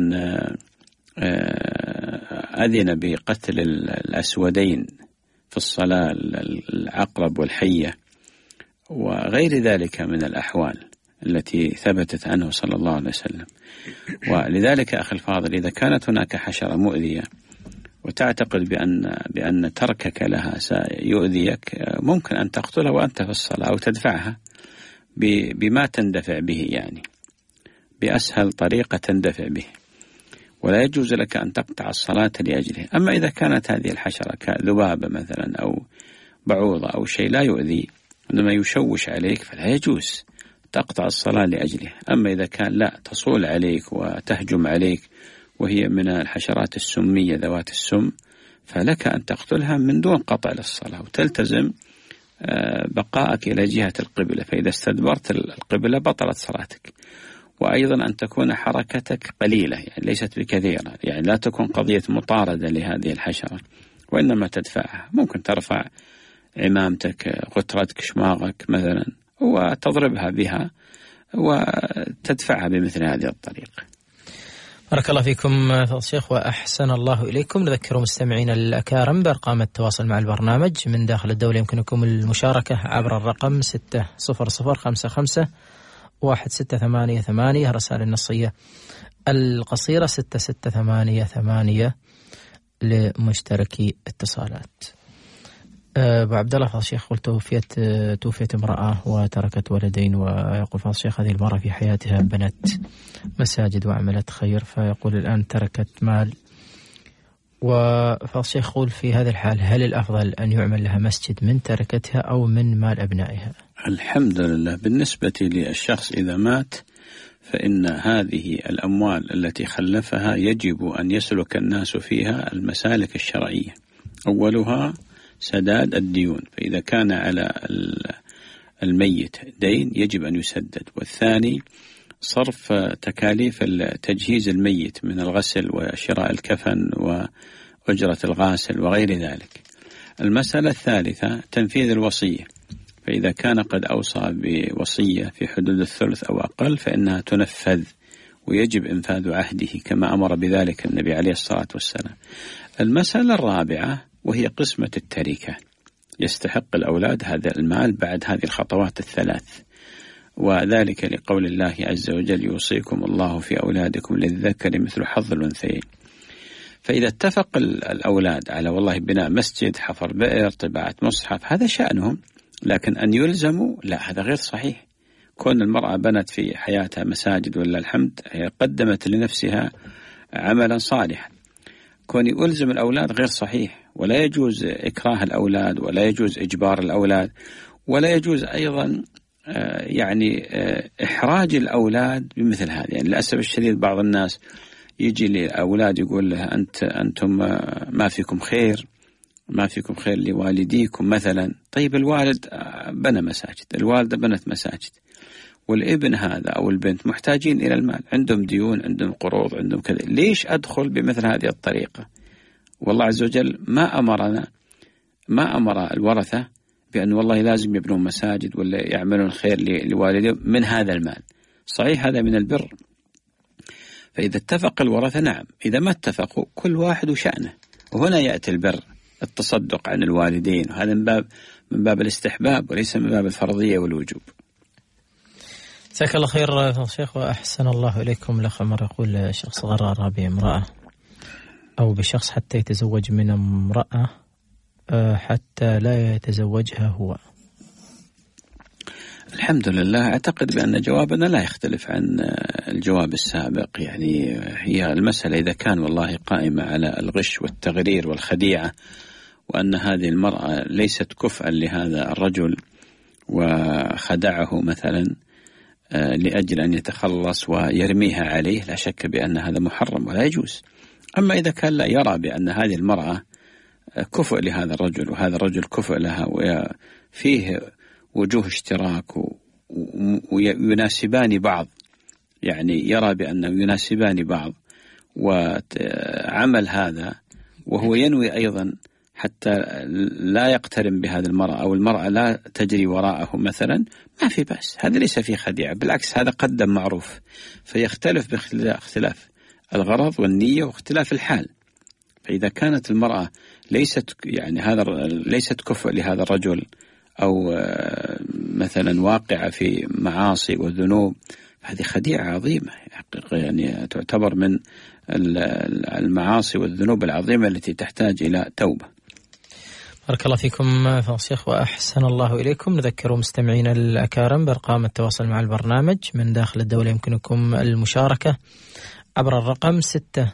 أذن بقتل الأسودين في الصلاة، العقرب والحية وغير ذلك من الأحوال التي ثبتت عنه صلى الله عليه وسلم. ولذلك أخي الفاضل، إذا كانت هناك حشرة مؤذية وتعتقد بأن تركك لها سيؤذيك، ممكن أن تقتلها وأنت في الصلاة أو تدفعها بما تندفع به، يعني بأسهل طريقة تندفع به، ولا يجوز لك أن تقطع الصلاة لأجله. أما إذا كانت هذه الحشرة كذبابة مثلا أو بعوضة أو شيء لا يؤذي إنما يشوش عليك فلا يجوز تقطع الصلاة لأجله. أما إذا كان لا تصول عليك وتهجم عليك وهي من الحشرات السمية ذوات السم، فلك أن تقتلها من دون قطع للصلاة، وتلتزم بقائك إلى جهة القبلة، فإذا استدبرت القبلة بطلت صلاتك. وأيضا أن تكون حركتك قليلة، يعني ليست بكثيرة، يعني لا تكون قضية مطاردة لهذه الحشرة، وإنما تدفعها. ممكن ترفع عمامتك، غترتك، شماغك مثلا، وتضربها بها وتدفعها بمثل هذه الطريقة. بارك الله فيكم فضيلة الشيخ وأحسن الله إليكم. نذكر مستمعينا الأكارم بأرقام التواصل مع البرنامج من داخل الدولة. يمكنكم المشاركة عبر الرقم 600551688 رسائل النصية القصيرة 6688 لمشتركي اتصالات. أبو عبد الله فضيلة الشيخ، قلت توفيت امرأة وتركت ولدين، ويقول فضيلة الشيخ هذه المرأة في حياتها بنت مساجد وعملت خير، فيقول الآن تركت مال، وفضيلة الشيخ يقول في هذا الحال هل الأفضل أن يعمل لها مسجد من تركتها أو من مال أبنائها؟ الحمد لله. بالنسبة للشخص إذا مات فإن هذه الأموال التي خلفها يجب أن يسلك الناس فيها المسالك الشرعية. أولها سداد الديون، فإذا كان على الميت دين يجب أن يسدد. والثاني صرف تكاليف تجهيز الميت من الغسل وشراء الكفن وأجرة الغاسل وغير ذلك. المسألة الثالثة تنفيذ الوصية، فإذا كان قد أوصى بوصية في حدود الثلث أو أقل فإنها تنفذ، ويجب إنفاذ عهده كما أمر بذلك النبي عليه الصلاة والسلام. المسألة الرابعة وهي قسمة التركة، يستحق الأولاد هذا المال بعد هذه الخطوات الثلاث، وذلك لقول الله عز وجل يوصيكم الله في أولادكم للذكر مثل حظ الأنثيين. فإذا اتفق الأولاد على والله بناء مسجد، حفر بئر، طباعة مصحف، هذا شأنهم، لكن أن يلزموا لا، هذا غير صحيح. كون المرأة بنت في حياتها مساجد ولا الحمد، هي قدمت لنفسها عملا صالحا. كون يلزم الأولاد غير صحيح، ولا يجوز إكراه الأولاد، ولا يجوز إجبار الأولاد، ولا يجوز أيضا يعني إحراج الأولاد بمثل هذا. يعني للأسف الشديد بعض الناس يجي لأولاد يقول له أنتم ما فيكم خير، ما فيكم خير لوالديكم مثلا. طيب الوالد بنى مساجد، الوالدة بنت مساجد، والابن هذا أو البنت محتاجين إلى المال، عندهم ديون، عندهم قروض، عندهم كذا. ليش أدخل بمثل هذه الطريقة؟ والله عز وجل ما أمر الورثة بأن والله لازم يبنون مساجد ولا يعملون خير لوالدهم من هذا المال. صحيح هذا من البر، فإذا اتفق الورثة نعم، إذا ما اتفقوا كل واحد وشأنه. وهنا يأتي البر، التصدق عن الوالدين، وهذا من باب الاستحباب وليس من باب الفرضية والوجوب. جزاك الله خير شيخ وأحسن الله إليكم. الأخ عمر يقول شخص غرر بامرأة أو بشخص حتى يتزوج من امرأة حتى لا يتزوجها هو. الحمد لله، أعتقد بأن جوابنا لا يختلف عن الجواب السابق. يعني هي المسألة إذا كان والله قائمة على الغش والتغرير والخديعة، وأن هذه المرأة ليست كفءا لهذا الرجل وخدعه مثلا لأجل أن يتخلص ويرميها عليه، لا شك بأن هذا محرم ولا يجوز. أما إذا كان لا يرى بأن هذه المرأة كفء لهذا الرجل وهذا الرجل كفء لها وفيه وجوه اشتراك ويناسبان بعض، يعني يرى بأنه يناسبان بعض وعمل هذا، وهو ينوي أيضا حتى لا يقترن بهذه المرأة أو المرأة لا تجري وراءه مثلا، ما في بأس، هذا ليس فيه خديعة، بالعكس هذا قدم معروف. فيختلف باختلاف الغرض والنية واختلاف الحال. فإذا كانت المرأة ليست كفء لهذا الرجل أو مثلا واقعة في معاصي وذنوب، هذه خديعة عظيمة، يعني تعتبر من المعاصي والذنوب العظيمة التي تحتاج إلى توبة. بارك الله فيكم فضيلة الشيخ وأحسن الله إليكم. نذكر مستمعينا الأكارم بأرقام التواصل مع البرنامج من داخل الدولة. يمكنكم المشاركة عبر الرقم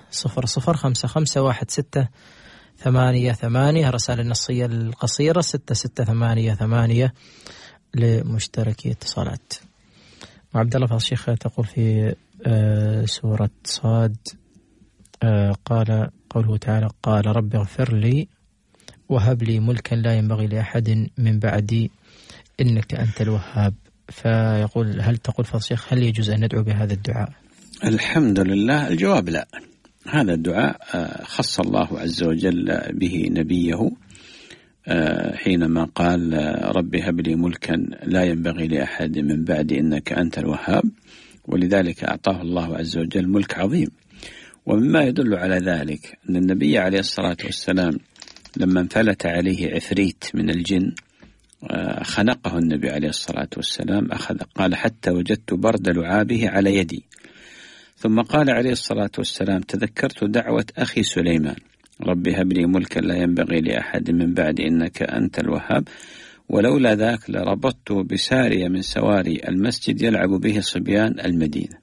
600551688 رسائل النصية القصيرة 6688 لمشتركي اتصالات. وعبد الله فضيلة الشيخ تقول في سورة صاد قال قوله تعالى قال رب اغفر لي وهب لي ملكا لا ينبغي لأحد من بعدي إنك أنت الوهاب. فيقول هل تقول فالشيخ هل يجوز أن ندعو بهذا الدعاء؟ الحمد لله الجواب لا. هذا الدعاء خص الله عز وجل به نبيه حينما قال رب هب لي ملكا لا ينبغي لأحد من بعدي إنك أنت الوهاب، ولذلك أعطاه الله عز وجل ملك عظيم. ومما يدل على ذلك أن النبي عليه الصلاة والسلام لما انفلت عليه عفريت من الجن خنقه النبي عليه الصلاة والسلام، قال حتى وجدت برد لعابه على يدي. ثم قال عليه الصلاة والسلام تذكرت دعوة أخي سليمان رب هب لي ملكا لا ينبغي لأحد من بعد إنك أنت الوهاب، ولولا ذاك لربطته بسارية من سواري المسجد يلعب به صبيان المدينة.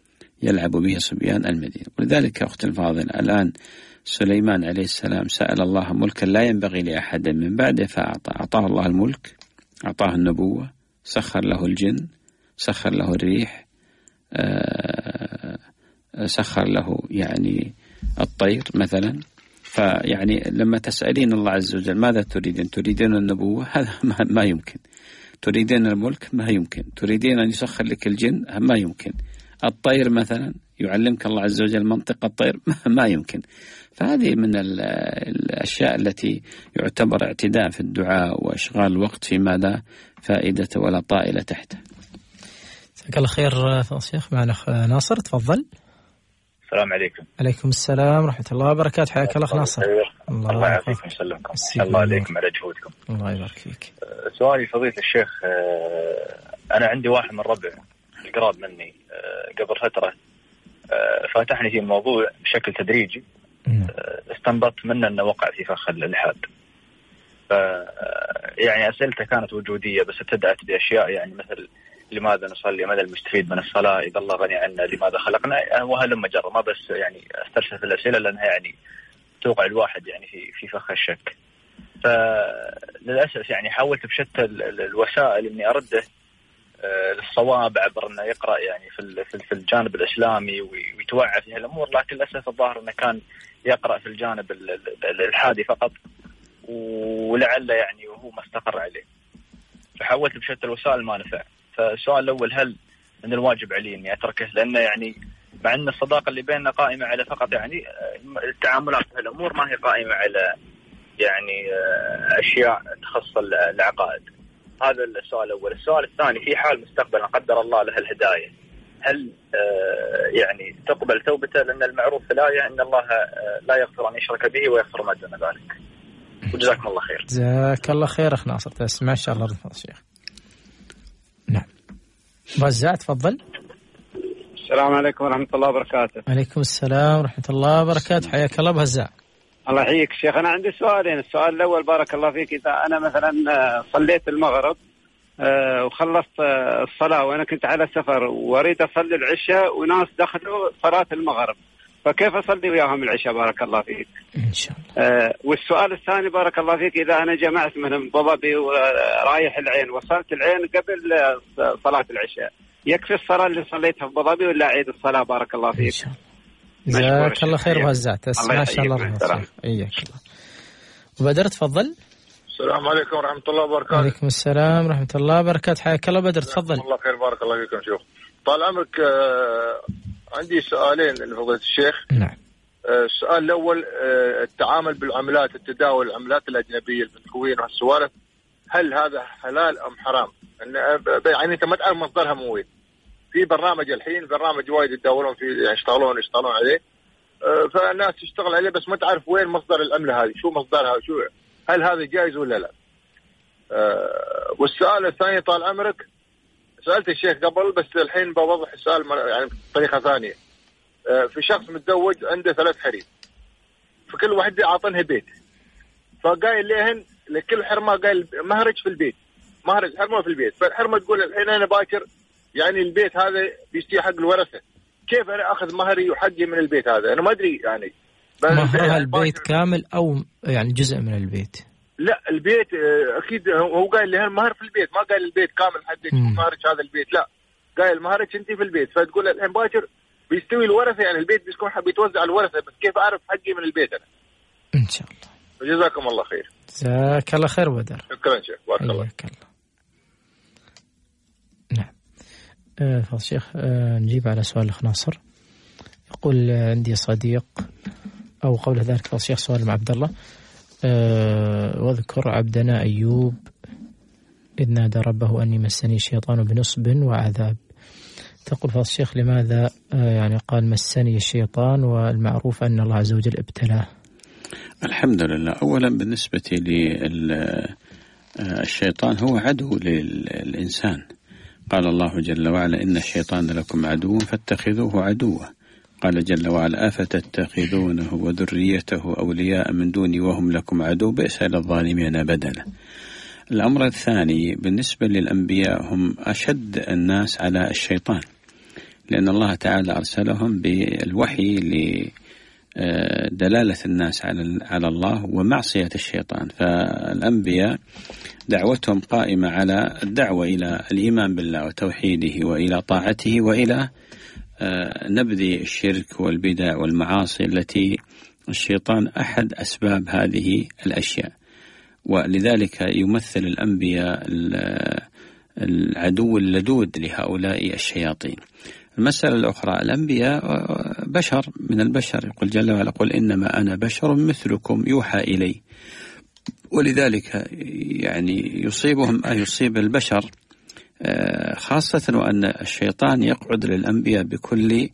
ولذلك أختي الفاضل الآن سليمان عليه السلام سأل الله ملكا لا ينبغي لأحد من بعده فأعطاه الله الملك، أعطاه النبوة، سخر له الجن، سخر له الريح، سخر له يعني الطير مثلا. فيعني لما تسألين الله عز وجل ماذا تريدين النبوة؟ هذا ما يمكن. تريدين الملك؟ ما يمكن. تريدين أن يسخر لك الجن؟ ما يمكن. الطير مثلا يعلمك الله عز وجل منطق الطير؟ ما يمكن. فهذه من الأشياء التي يعتبر اعتداء في الدعاء وإشغال الوقت فيما لا فائدة ولا طائل تحته. جزاك الله خير فضيلة الشيخ. معنا ناصر، تفضل. السلام عليكم. عليكم السلام ورحمة الله وبركاته. حياك الله أخ ناصر. الله يعافيكم ويسلمكم. الله عليكم على جهودكم. الله يبارك فيك. سؤالي فضيلة الشيخ، أنا عندي واحد من ربع القراب مني قبل فترة فاتحني في الموضوع بشكل تدريجي، استنبطت منه أنه وقع في فخ الإلحاد. يعني أسئلته كانت وجودية بس ابتدأت بأشياء يعني مثل لماذا نصلي، ماذا المستفيد من الصلاة إذا الله غني عنا، لماذا خلقنا، وهلم جرى. ما بس يعني أسترسل في الأسئلة لأنها يعني توقع الواحد يعني في فخ الشك. فللأسف يعني حاولت بشتى الوسائل إني أرده للصواب عبر أنه يقرأ يعني في الجانب الإسلامي ويتوعى في هالأمور، لكن للأسف الظاهر أنه كان يقرأ في الجانب الإلحادي فقط، ولعل يعني وهو ما استقر عليه. فحاولت بشتى الوسائل ما نفع. فالسؤال الأول، هل من الواجب علي إني أتركه؟ لأنه يعني مع أن الصداقة اللي بيننا قائمة على فقط يعني التعاملات في الأمور، ما هي قائمة على يعني أشياء تخص العقائد. هذا السؤال الأول. السؤال الثاني، في حال مستقبلا قدر الله له الهداية، هل يعني تقبل توبته؟ لأن المعروف في الآية إن الله لا يغفر أن يشرك به ويغفر ما دون ذلك. وجزاكم الله خير. جزاك الله خير أخ ناصر. تسمع إن شاء الله رفض الشيخ. نعم. وزع تفضل. السلام عليكم ورحمة الله وبركاته. عليكم السلام ورحمة الله وبركاته. حياك الله بهزاع. الله يحييك شيخ. أنا عندي سؤالين. السؤال الأول بارك الله فيك، إذا أنا مثلا صليت المغرب وخلصت الصلاة وأنا كنت على سفر وأريد أصلي العشاء وناس دخلوا صلاة المغرب، فكيف أصلي وياهم العشاء بارك الله فيك؟ إن شاء الله. والسؤال الثاني بارك الله فيك، إذا أنا جمعت من ضبابي ورايح العين، وصلت العين قبل صلاة العشاء، يكفي الصلاة اللي صليتها في ضبابي ولا أعيد الصلاة بارك الله فيك؟ جزاك الله خير وهزع. تسمع إن شاء الله رحمة. إياك الله. وبدر تفضل. السلام عليكم ورحمة الله وبركاته. وعليكم السلام ورحمة الله وبركاته. حياك الله بدر تفضل. الله خير بارك الله فيكم شيخ. طال عمرك، عندي سؤالين لفضيلة الشيخ. نعم. السؤال الأول، التعامل بالعملات، التداول العملات الأجنبية الكوين والسوالف، هل هذا حلال أم حرام؟ يعني أنت ما تعرف مصدرها من وين. في برنامج الحين برنامج وايد يتداولون فيه، يعني يشتغلون عليه، فالناس تشتغل عليه بس ما تعرف وين مصدر العملة هذه، شو مصدرها، شو هل هذا جائز ولا لا؟ والسؤال الثاني طال عمرك، سألت الشيخ قبل بس الحين بوضح السؤال يعني بطريقة ثانية. في شخص متزوج عنده 3 حريم، فكل واحدة عاطنها بيت، فقايل لهن لكل حرمة قايل مهرج في البيت، مهرج حرمة في البيت. فالحرمة تقول الحين أنا باكر يعني البيت هذا بيستي حق الورثة، كيف أنا أخذ مهري وحقي من البيت هذا؟ أنا ما أدري يعني مهرها البيت كامل أو يعني جزء من البيت؟ لا البيت أكيد هو قايل لهن مهر في البيت، ما قايل البيت كامل حقك مهرج هذا البيت، لا قايل مهرج أنت في البيت. فتقول الحين باكر بيستوي الورثة، يعني البيت بيكون بيتوزع الورثة، بس كيف أعرف حقي من البيت أنا؟ إن شاء الله. وجزاكم الله خير. جزاك الله خير بدر. شكرا شيخ، بارك الله. نعم. فضل الشيخ نجيب على سؤال الأخ ناصر. يقول عندي صديق، أو قبل ذلك فضل الشيخ سؤال مع عبد الله. واذكر عبدنا أيوب إذ نادى ربه أني مسني الشيطان بنصب وعذاب. تقول فضل الشيخ لماذا يعني قال مسني الشيطان والمعروف أن الله عز وجل ابتلاه؟ الحمد لله. أولا بالنسبة للشيطان هو عدو للإنسان. قال الله جل وعلا إن الشيطان لكم عدو فاتخذوه عدوا. قال جل وعلا أفتتخذونه وذريته أولياء من دوني وهم لكم عدو بئس للظالمين بدلا. الأمر الثاني بالنسبة للأنبياء هم أشد الناس على الشيطان، لأن الله تعالى أرسلهم بالوحي لدلالة الناس على الله ومعصية الشيطان. فالأنبياء دعوتهم قائمة على الدعوة إلى الإيمان بالله وتوحيده وإلى طاعته وإلى نبذ الشرك والبدع والمعاصي التي الشيطان أحد أسباب هذه الأشياء. ولذلك يمثل الأنبياء العدو اللدود لهؤلاء الشياطين. المسألة الأخرى الأنبياء بشر من البشر، يقول جل وعلا قل إنما أنا بشر مثلكم يوحى إلي. ولذلك يعني يصيبهم ما يصيب البشر، خاصة وأن الشيطان يقعد للأنبياء بكل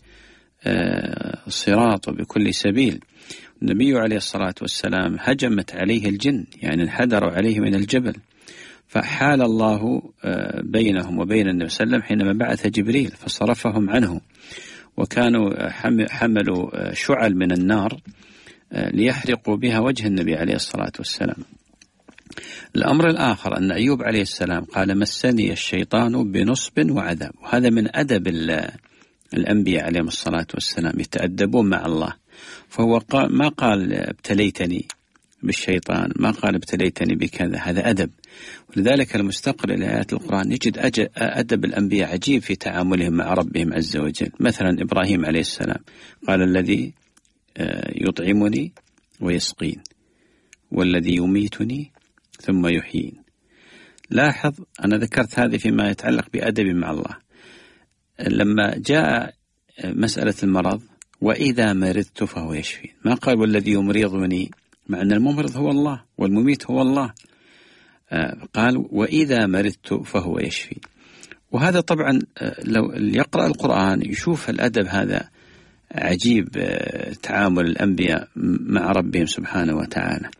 صراط وبكل سبيل. النبي عليه الصلاة والسلام هجمت عليه الجن، يعني انحدروا عليه من الجبل، فحال الله بينهم وبين النبي صلى الله عليه وسلم حينما بعث جبريل فصرفهم عنه، وكانوا حملوا شعل من النار ليحرقوا بها وجه النبي عليه الصلاة والسلام. الأمر الآخر أن أيوب عليه السلام قال مسني الشيطان بنصب وعذاب، وهذا من أدب الأنبياء عليهم الصلاة والسلام، يتأدبون مع الله. فهو ما قال ابتليتني بالشيطان، ما قال ابتليتني بكذا، هذا أدب. ولذلك المستقر لآيات القرآن يجد أدب الأنبياء عجيب في تعاملهم مع ربهم عز وجل. مثلا إبراهيم عليه السلام قال الذي يطعمني ويسقين والذي يميتني ثم يحيين. لاحظ أنا ذكرت هذه فيما يتعلق بأدب مع الله. لما جاء مسألة المرض وإذا مرضت فهو يشفين، ما قال والذي يمرضني، مع أن الممرض هو الله والمميت هو الله. قال وإذا مرضت فهو يشفي. وهذا طبعا لو يقرأ القرآن يشوف الأدب هذا عجيب، تعامل الأنبياء مع ربهم سبحانه وتعالى.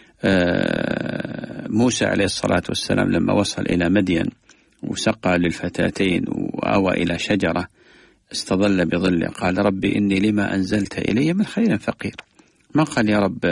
موسى عليه الصلاة والسلام لما وصل إلى مدين وسقى للفتاتين وآوى إلى شجرة استظل بظله، قال ربي إني لما أنزلت إلي من خير فقير. ما قال يا رب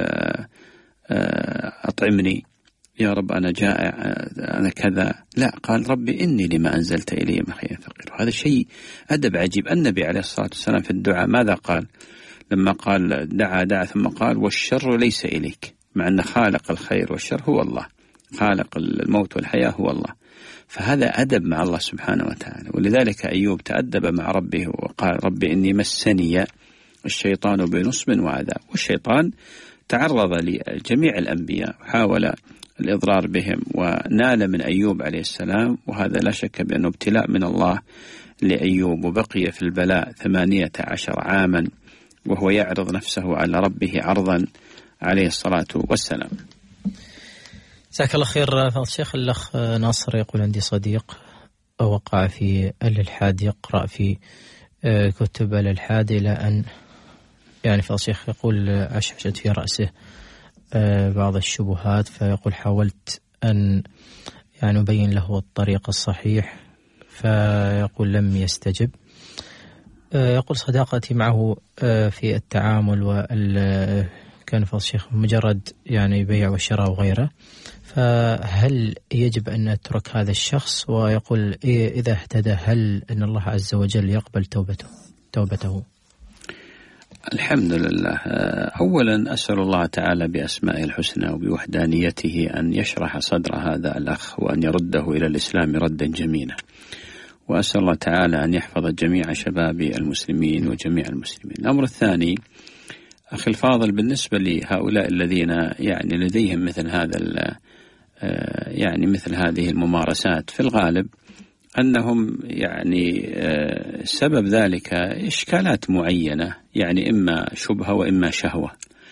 أطعمني، يا رب أنا جائع، أنا كذا، لا، قال ربي إني لما أنزلت إلي من خير فقير. وهذا شيء أدب عجيب. النبي عليه الصلاة والسلام في الدعاء ماذا قال؟ لما قال دعا ثم قال والشر ليس إليك، مع أن خالق الخير والشر هو الله، خالق الموت والحياة هو الله. فهذا أدب مع الله سبحانه وتعالى. ولذلك أيوب تأدب مع ربه وقال ربي إني مسني الشيطان بنصب وعذاب. والشيطان تعرض لجميع الأنبياء وحاول الإضرار بهم، ونال من أيوب عليه السلام، وهذا لا شك بأنه ابتلاء من الله لأيوب، وبقي في البلاء 18 عاما وهو يعرض نفسه على ربه عرضا عليه الصلاة والسلام. جزاك الله خير فضل الشيخ. الأخ ناصر يقول عندي صديق وقع في الإلحاد، يقرأ في كتب الإلحاد إلى أن يعني فضل الشيخ يقول عشعشت في رأسه بعض الشبهات، فيقول حاولت أن يعني أبين له الطريق الصحيح فيقول لم يستجب. يقول صداقتي معه في التعامل كان فضل الشيخ مجرد يعني بيع وشراء وغيره، فهل يجب أن نترك هذا الشخص؟ ويقول إذا اهتدى هل أن الله عز وجل يقبل توبته؟ الحمد لله. أولا أسأل الله تعالى بأسمائه الحسنى وبوحدانيته أن يشرح صدر هذا الأخ وأن يرده إلى الإسلام ردا جميلا. وأسأل الله تعالى أن يحفظ جميع شباب المسلمين وجميع المسلمين. الأمر الثاني أخي الفاضل، بالنسبة لهؤلاء الذين يعني لديهم مثل هذا يعني مثل هذه الممارسات، في الغالب أنهم يعني سبب ذلك إشكالات معينة، يعني إما شبهة وإما شهوة.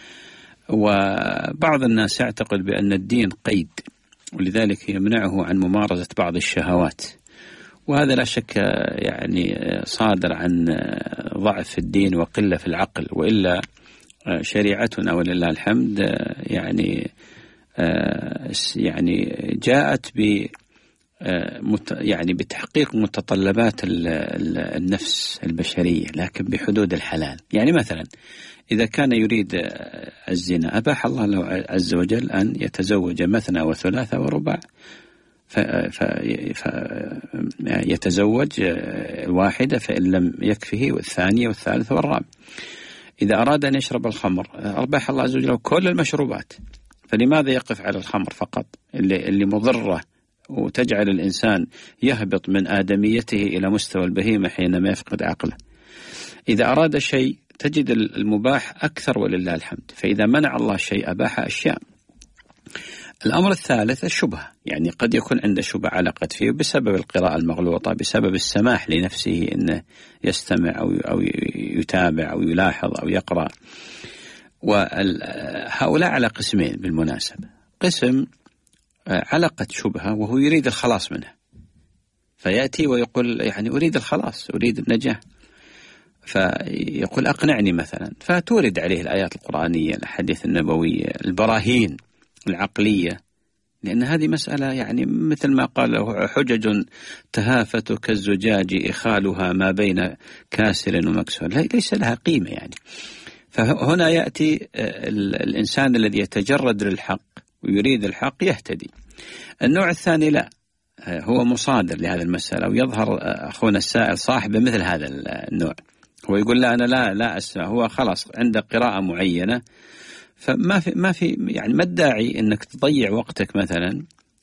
وبعض الناس يعتقد بأن الدين قيد، ولذلك يمنعه عن ممارسة بعض الشهوات، وهذا لا شك يعني صادر عن ضعف في الدين وقلة في العقل، وإلا شريعتنا ولله الحمد يعني جاءت يعني بتحقيق متطلبات النفس البشرية، لكن بحدود الحلال. يعني مثلا إذا كان يريد الزنا أباح الله له عز وجل أن يتزوج مثنى وثلاثة ورباع، يتزوج واحدة فإن لم يكفه والثانية والثالثة والرابع. إذا أراد أن يشرب الخمر أباح الله عز وجل كل المشروبات، فلماذا يقف على الخمر فقط اللي مضرة وتجعل الإنسان يهبط من آدميته إلى مستوى البهيمة حينما يفقد عقله؟ إذا أراد شيء تجد المباح أكثر ولله الحمد، فإذا منع الله شيء أباح أشياء. الأمر الثالث الشبهة، يعني قد يكون عنده شبهة علقت فيه بسبب القراءة المغلوطة، بسبب السماح لنفسه أنه يستمع أو يتابع أو يلاحظ أو يقرأ. وهؤلاء على قسمين بالمناسبة، قسم علقت شبهة وهو يريد الخلاص منها، فيأتي ويقول يعني أريد الخلاص، أريد النجاة، فيقول أقنعني مثلا، فتورد عليه الآيات القرآنية، الأحاديث النبوية، البراهين العقلية، لأن هذه مسألة يعني مثل ما قال حجج تهافت كالزجاج إخالها ما بين كاسر ومكسور، ليس لها قيمة يعني. فهنا يأتي الإنسان الذي يتجرد للحق ويريد الحق يهتدي. النوع الثاني لا، هو مصادر لهذا المسألة، ويظهر أخونا السائل صاحب مثل هذا النوع، هو يقول لا أنا لا أسمع، هو خلاص عنده قراءة معينة، فما في يعني ما الداعي أنك تضيع وقتك مثلا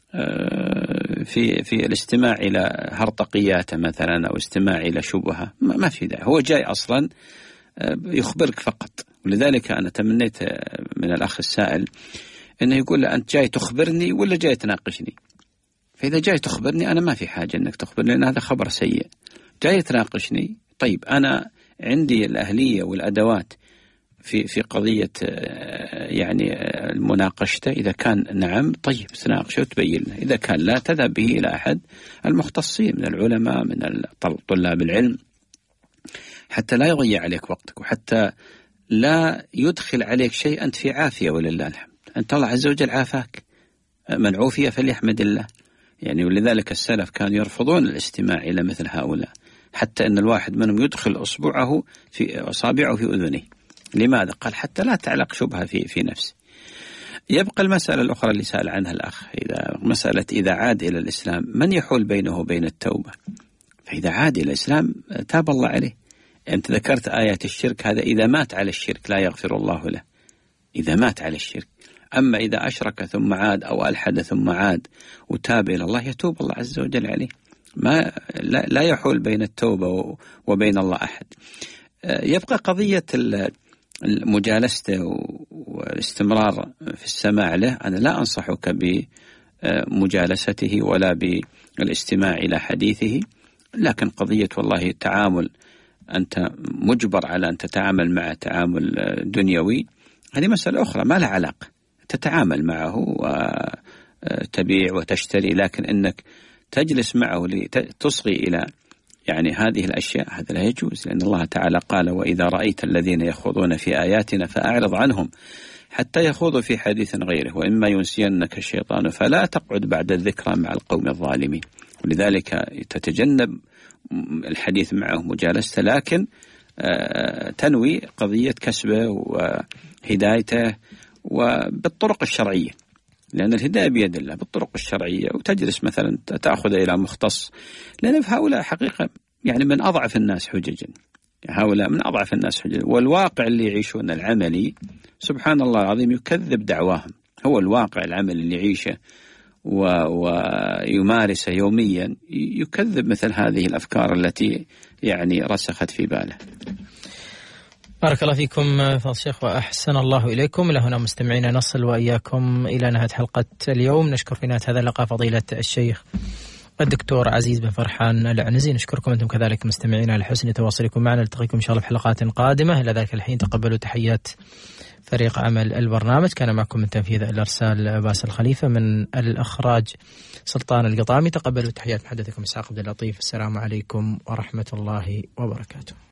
في الاستماع إلى هرطقيات مثلا أو استماع إلى شبهة، ما في داعي. هو جاي أصلا يخبرك فقط، ولذلك أنا تمنيت من الأخ السائل أنه يقول أنت جاي تخبرني ولا جاي تناقشني؟ فإذا جاي تخبرني أنا ما في حاجة أنك تخبرني، لأن هذا خبر سيء. جاي تناقشني، طيب أنا عندي الأهلية والأدوات في قضية يعني المناقشة، إذا كان نعم طيب تناقشه وتبين له، إذا كان لا تذهب به إلى أحد المختصين من العلماء من طلاب العلم، حتى لا يضيع عليك وقتك، وحتى لا يدخل عليك شيء أنت في عافية ولله الحمد. أنت الله عز وجل عافاك، من عوفي فليحمد الله يعني. ولذلك السلف كانوا يرفضون الاستماع إلى مثل هؤلاء، حتى أن الواحد منهم يدخل أصابعه في أذنه. لماذا؟ قال حتى لا تعلق شبهة في نفسه. يبقى المسألة الأخرى اللي سأل عنها الأخ، إذا عاد إلى الإسلام من يحول بينه وبين التوبة؟ فإذا عاد إلى الإسلام تاب الله عليه. أنت ذكرت آيات الشرك، هذا إذا مات على الشرك لا يغفر الله له، إذا مات على الشرك. أما إذا أشرك ثم عاد أو ألحد ثم عاد وتاب إلى الله يتوب الله عز وجل عليه، لا يحول بين التوبة وبين الله أحد. يبقى قضية مجالسته والاستمرار في السماع له، أنا لا أنصحك بمجالسته ولا بالاستماع إلى حديثه، لكن قضية والله التعامل، أنت مجبر على أن تتعامل معه تعامل دنيوي، هذه مسألة أخرى ما لها علاقة، تتعامل معه وتبيع وتشتري، لكن أنك تجلس معه لتصغي إلى يعني هذه الأشياء هذا لا يجوز، لأن الله تعالى قال وإذا رأيت الذين يخوضون في آياتنا فأعرض عنهم حتى يخوضوا في حديث غيره وإما ينسينك الشيطان فلا تقعد بعد الذكرى مع القوم الظالمين. ولذلك تتجنب الحديث معه مجالسته، لكن تنوي قضية كسبه وهدايته وبالطرق الشرعية، لأن الهداية بيد الله بالطرق الشرعية، وتجلس مثلا تأخذ إلى مختص، لأن هؤلاء حقيقة يعني من أضعف الناس حججا، هؤلاء من أضعف الناس حججا، والواقع اللي يعيشون العملي سبحان الله العظيم يكذب دعواهم. هو الواقع العمل اللي يعيشه ويمارس يوميا يكذب مثل هذه الأفكار التي يعني رسخت في باله. بارك الله فيكم فضيلة الشيخ وأحسن الله إليكم. إلى هنا مستمعينا نصل وإياكم إلى نهاية حلقة اليوم. نشكر في نهاية هذا اللقاء فضيلة الشيخ الدكتور عزيز بن فرحان العنزي. نشكركم أنتم كذلك مستمعينا على حسن تواصلكم معنا. نلتقيكم إن شاء الله في حلقات قادمة. إلى ذلك الحين تقبلوا تحيات فريق عمل البرنامج. كان معكم من تنفيذ الإرسال باسل الخليفة، من الإخراج سلطان القطامي. تقبلوا تحيات محدثكم إسحاق عبد اللطيف. السلام عليكم ورحمة الله وبركاته.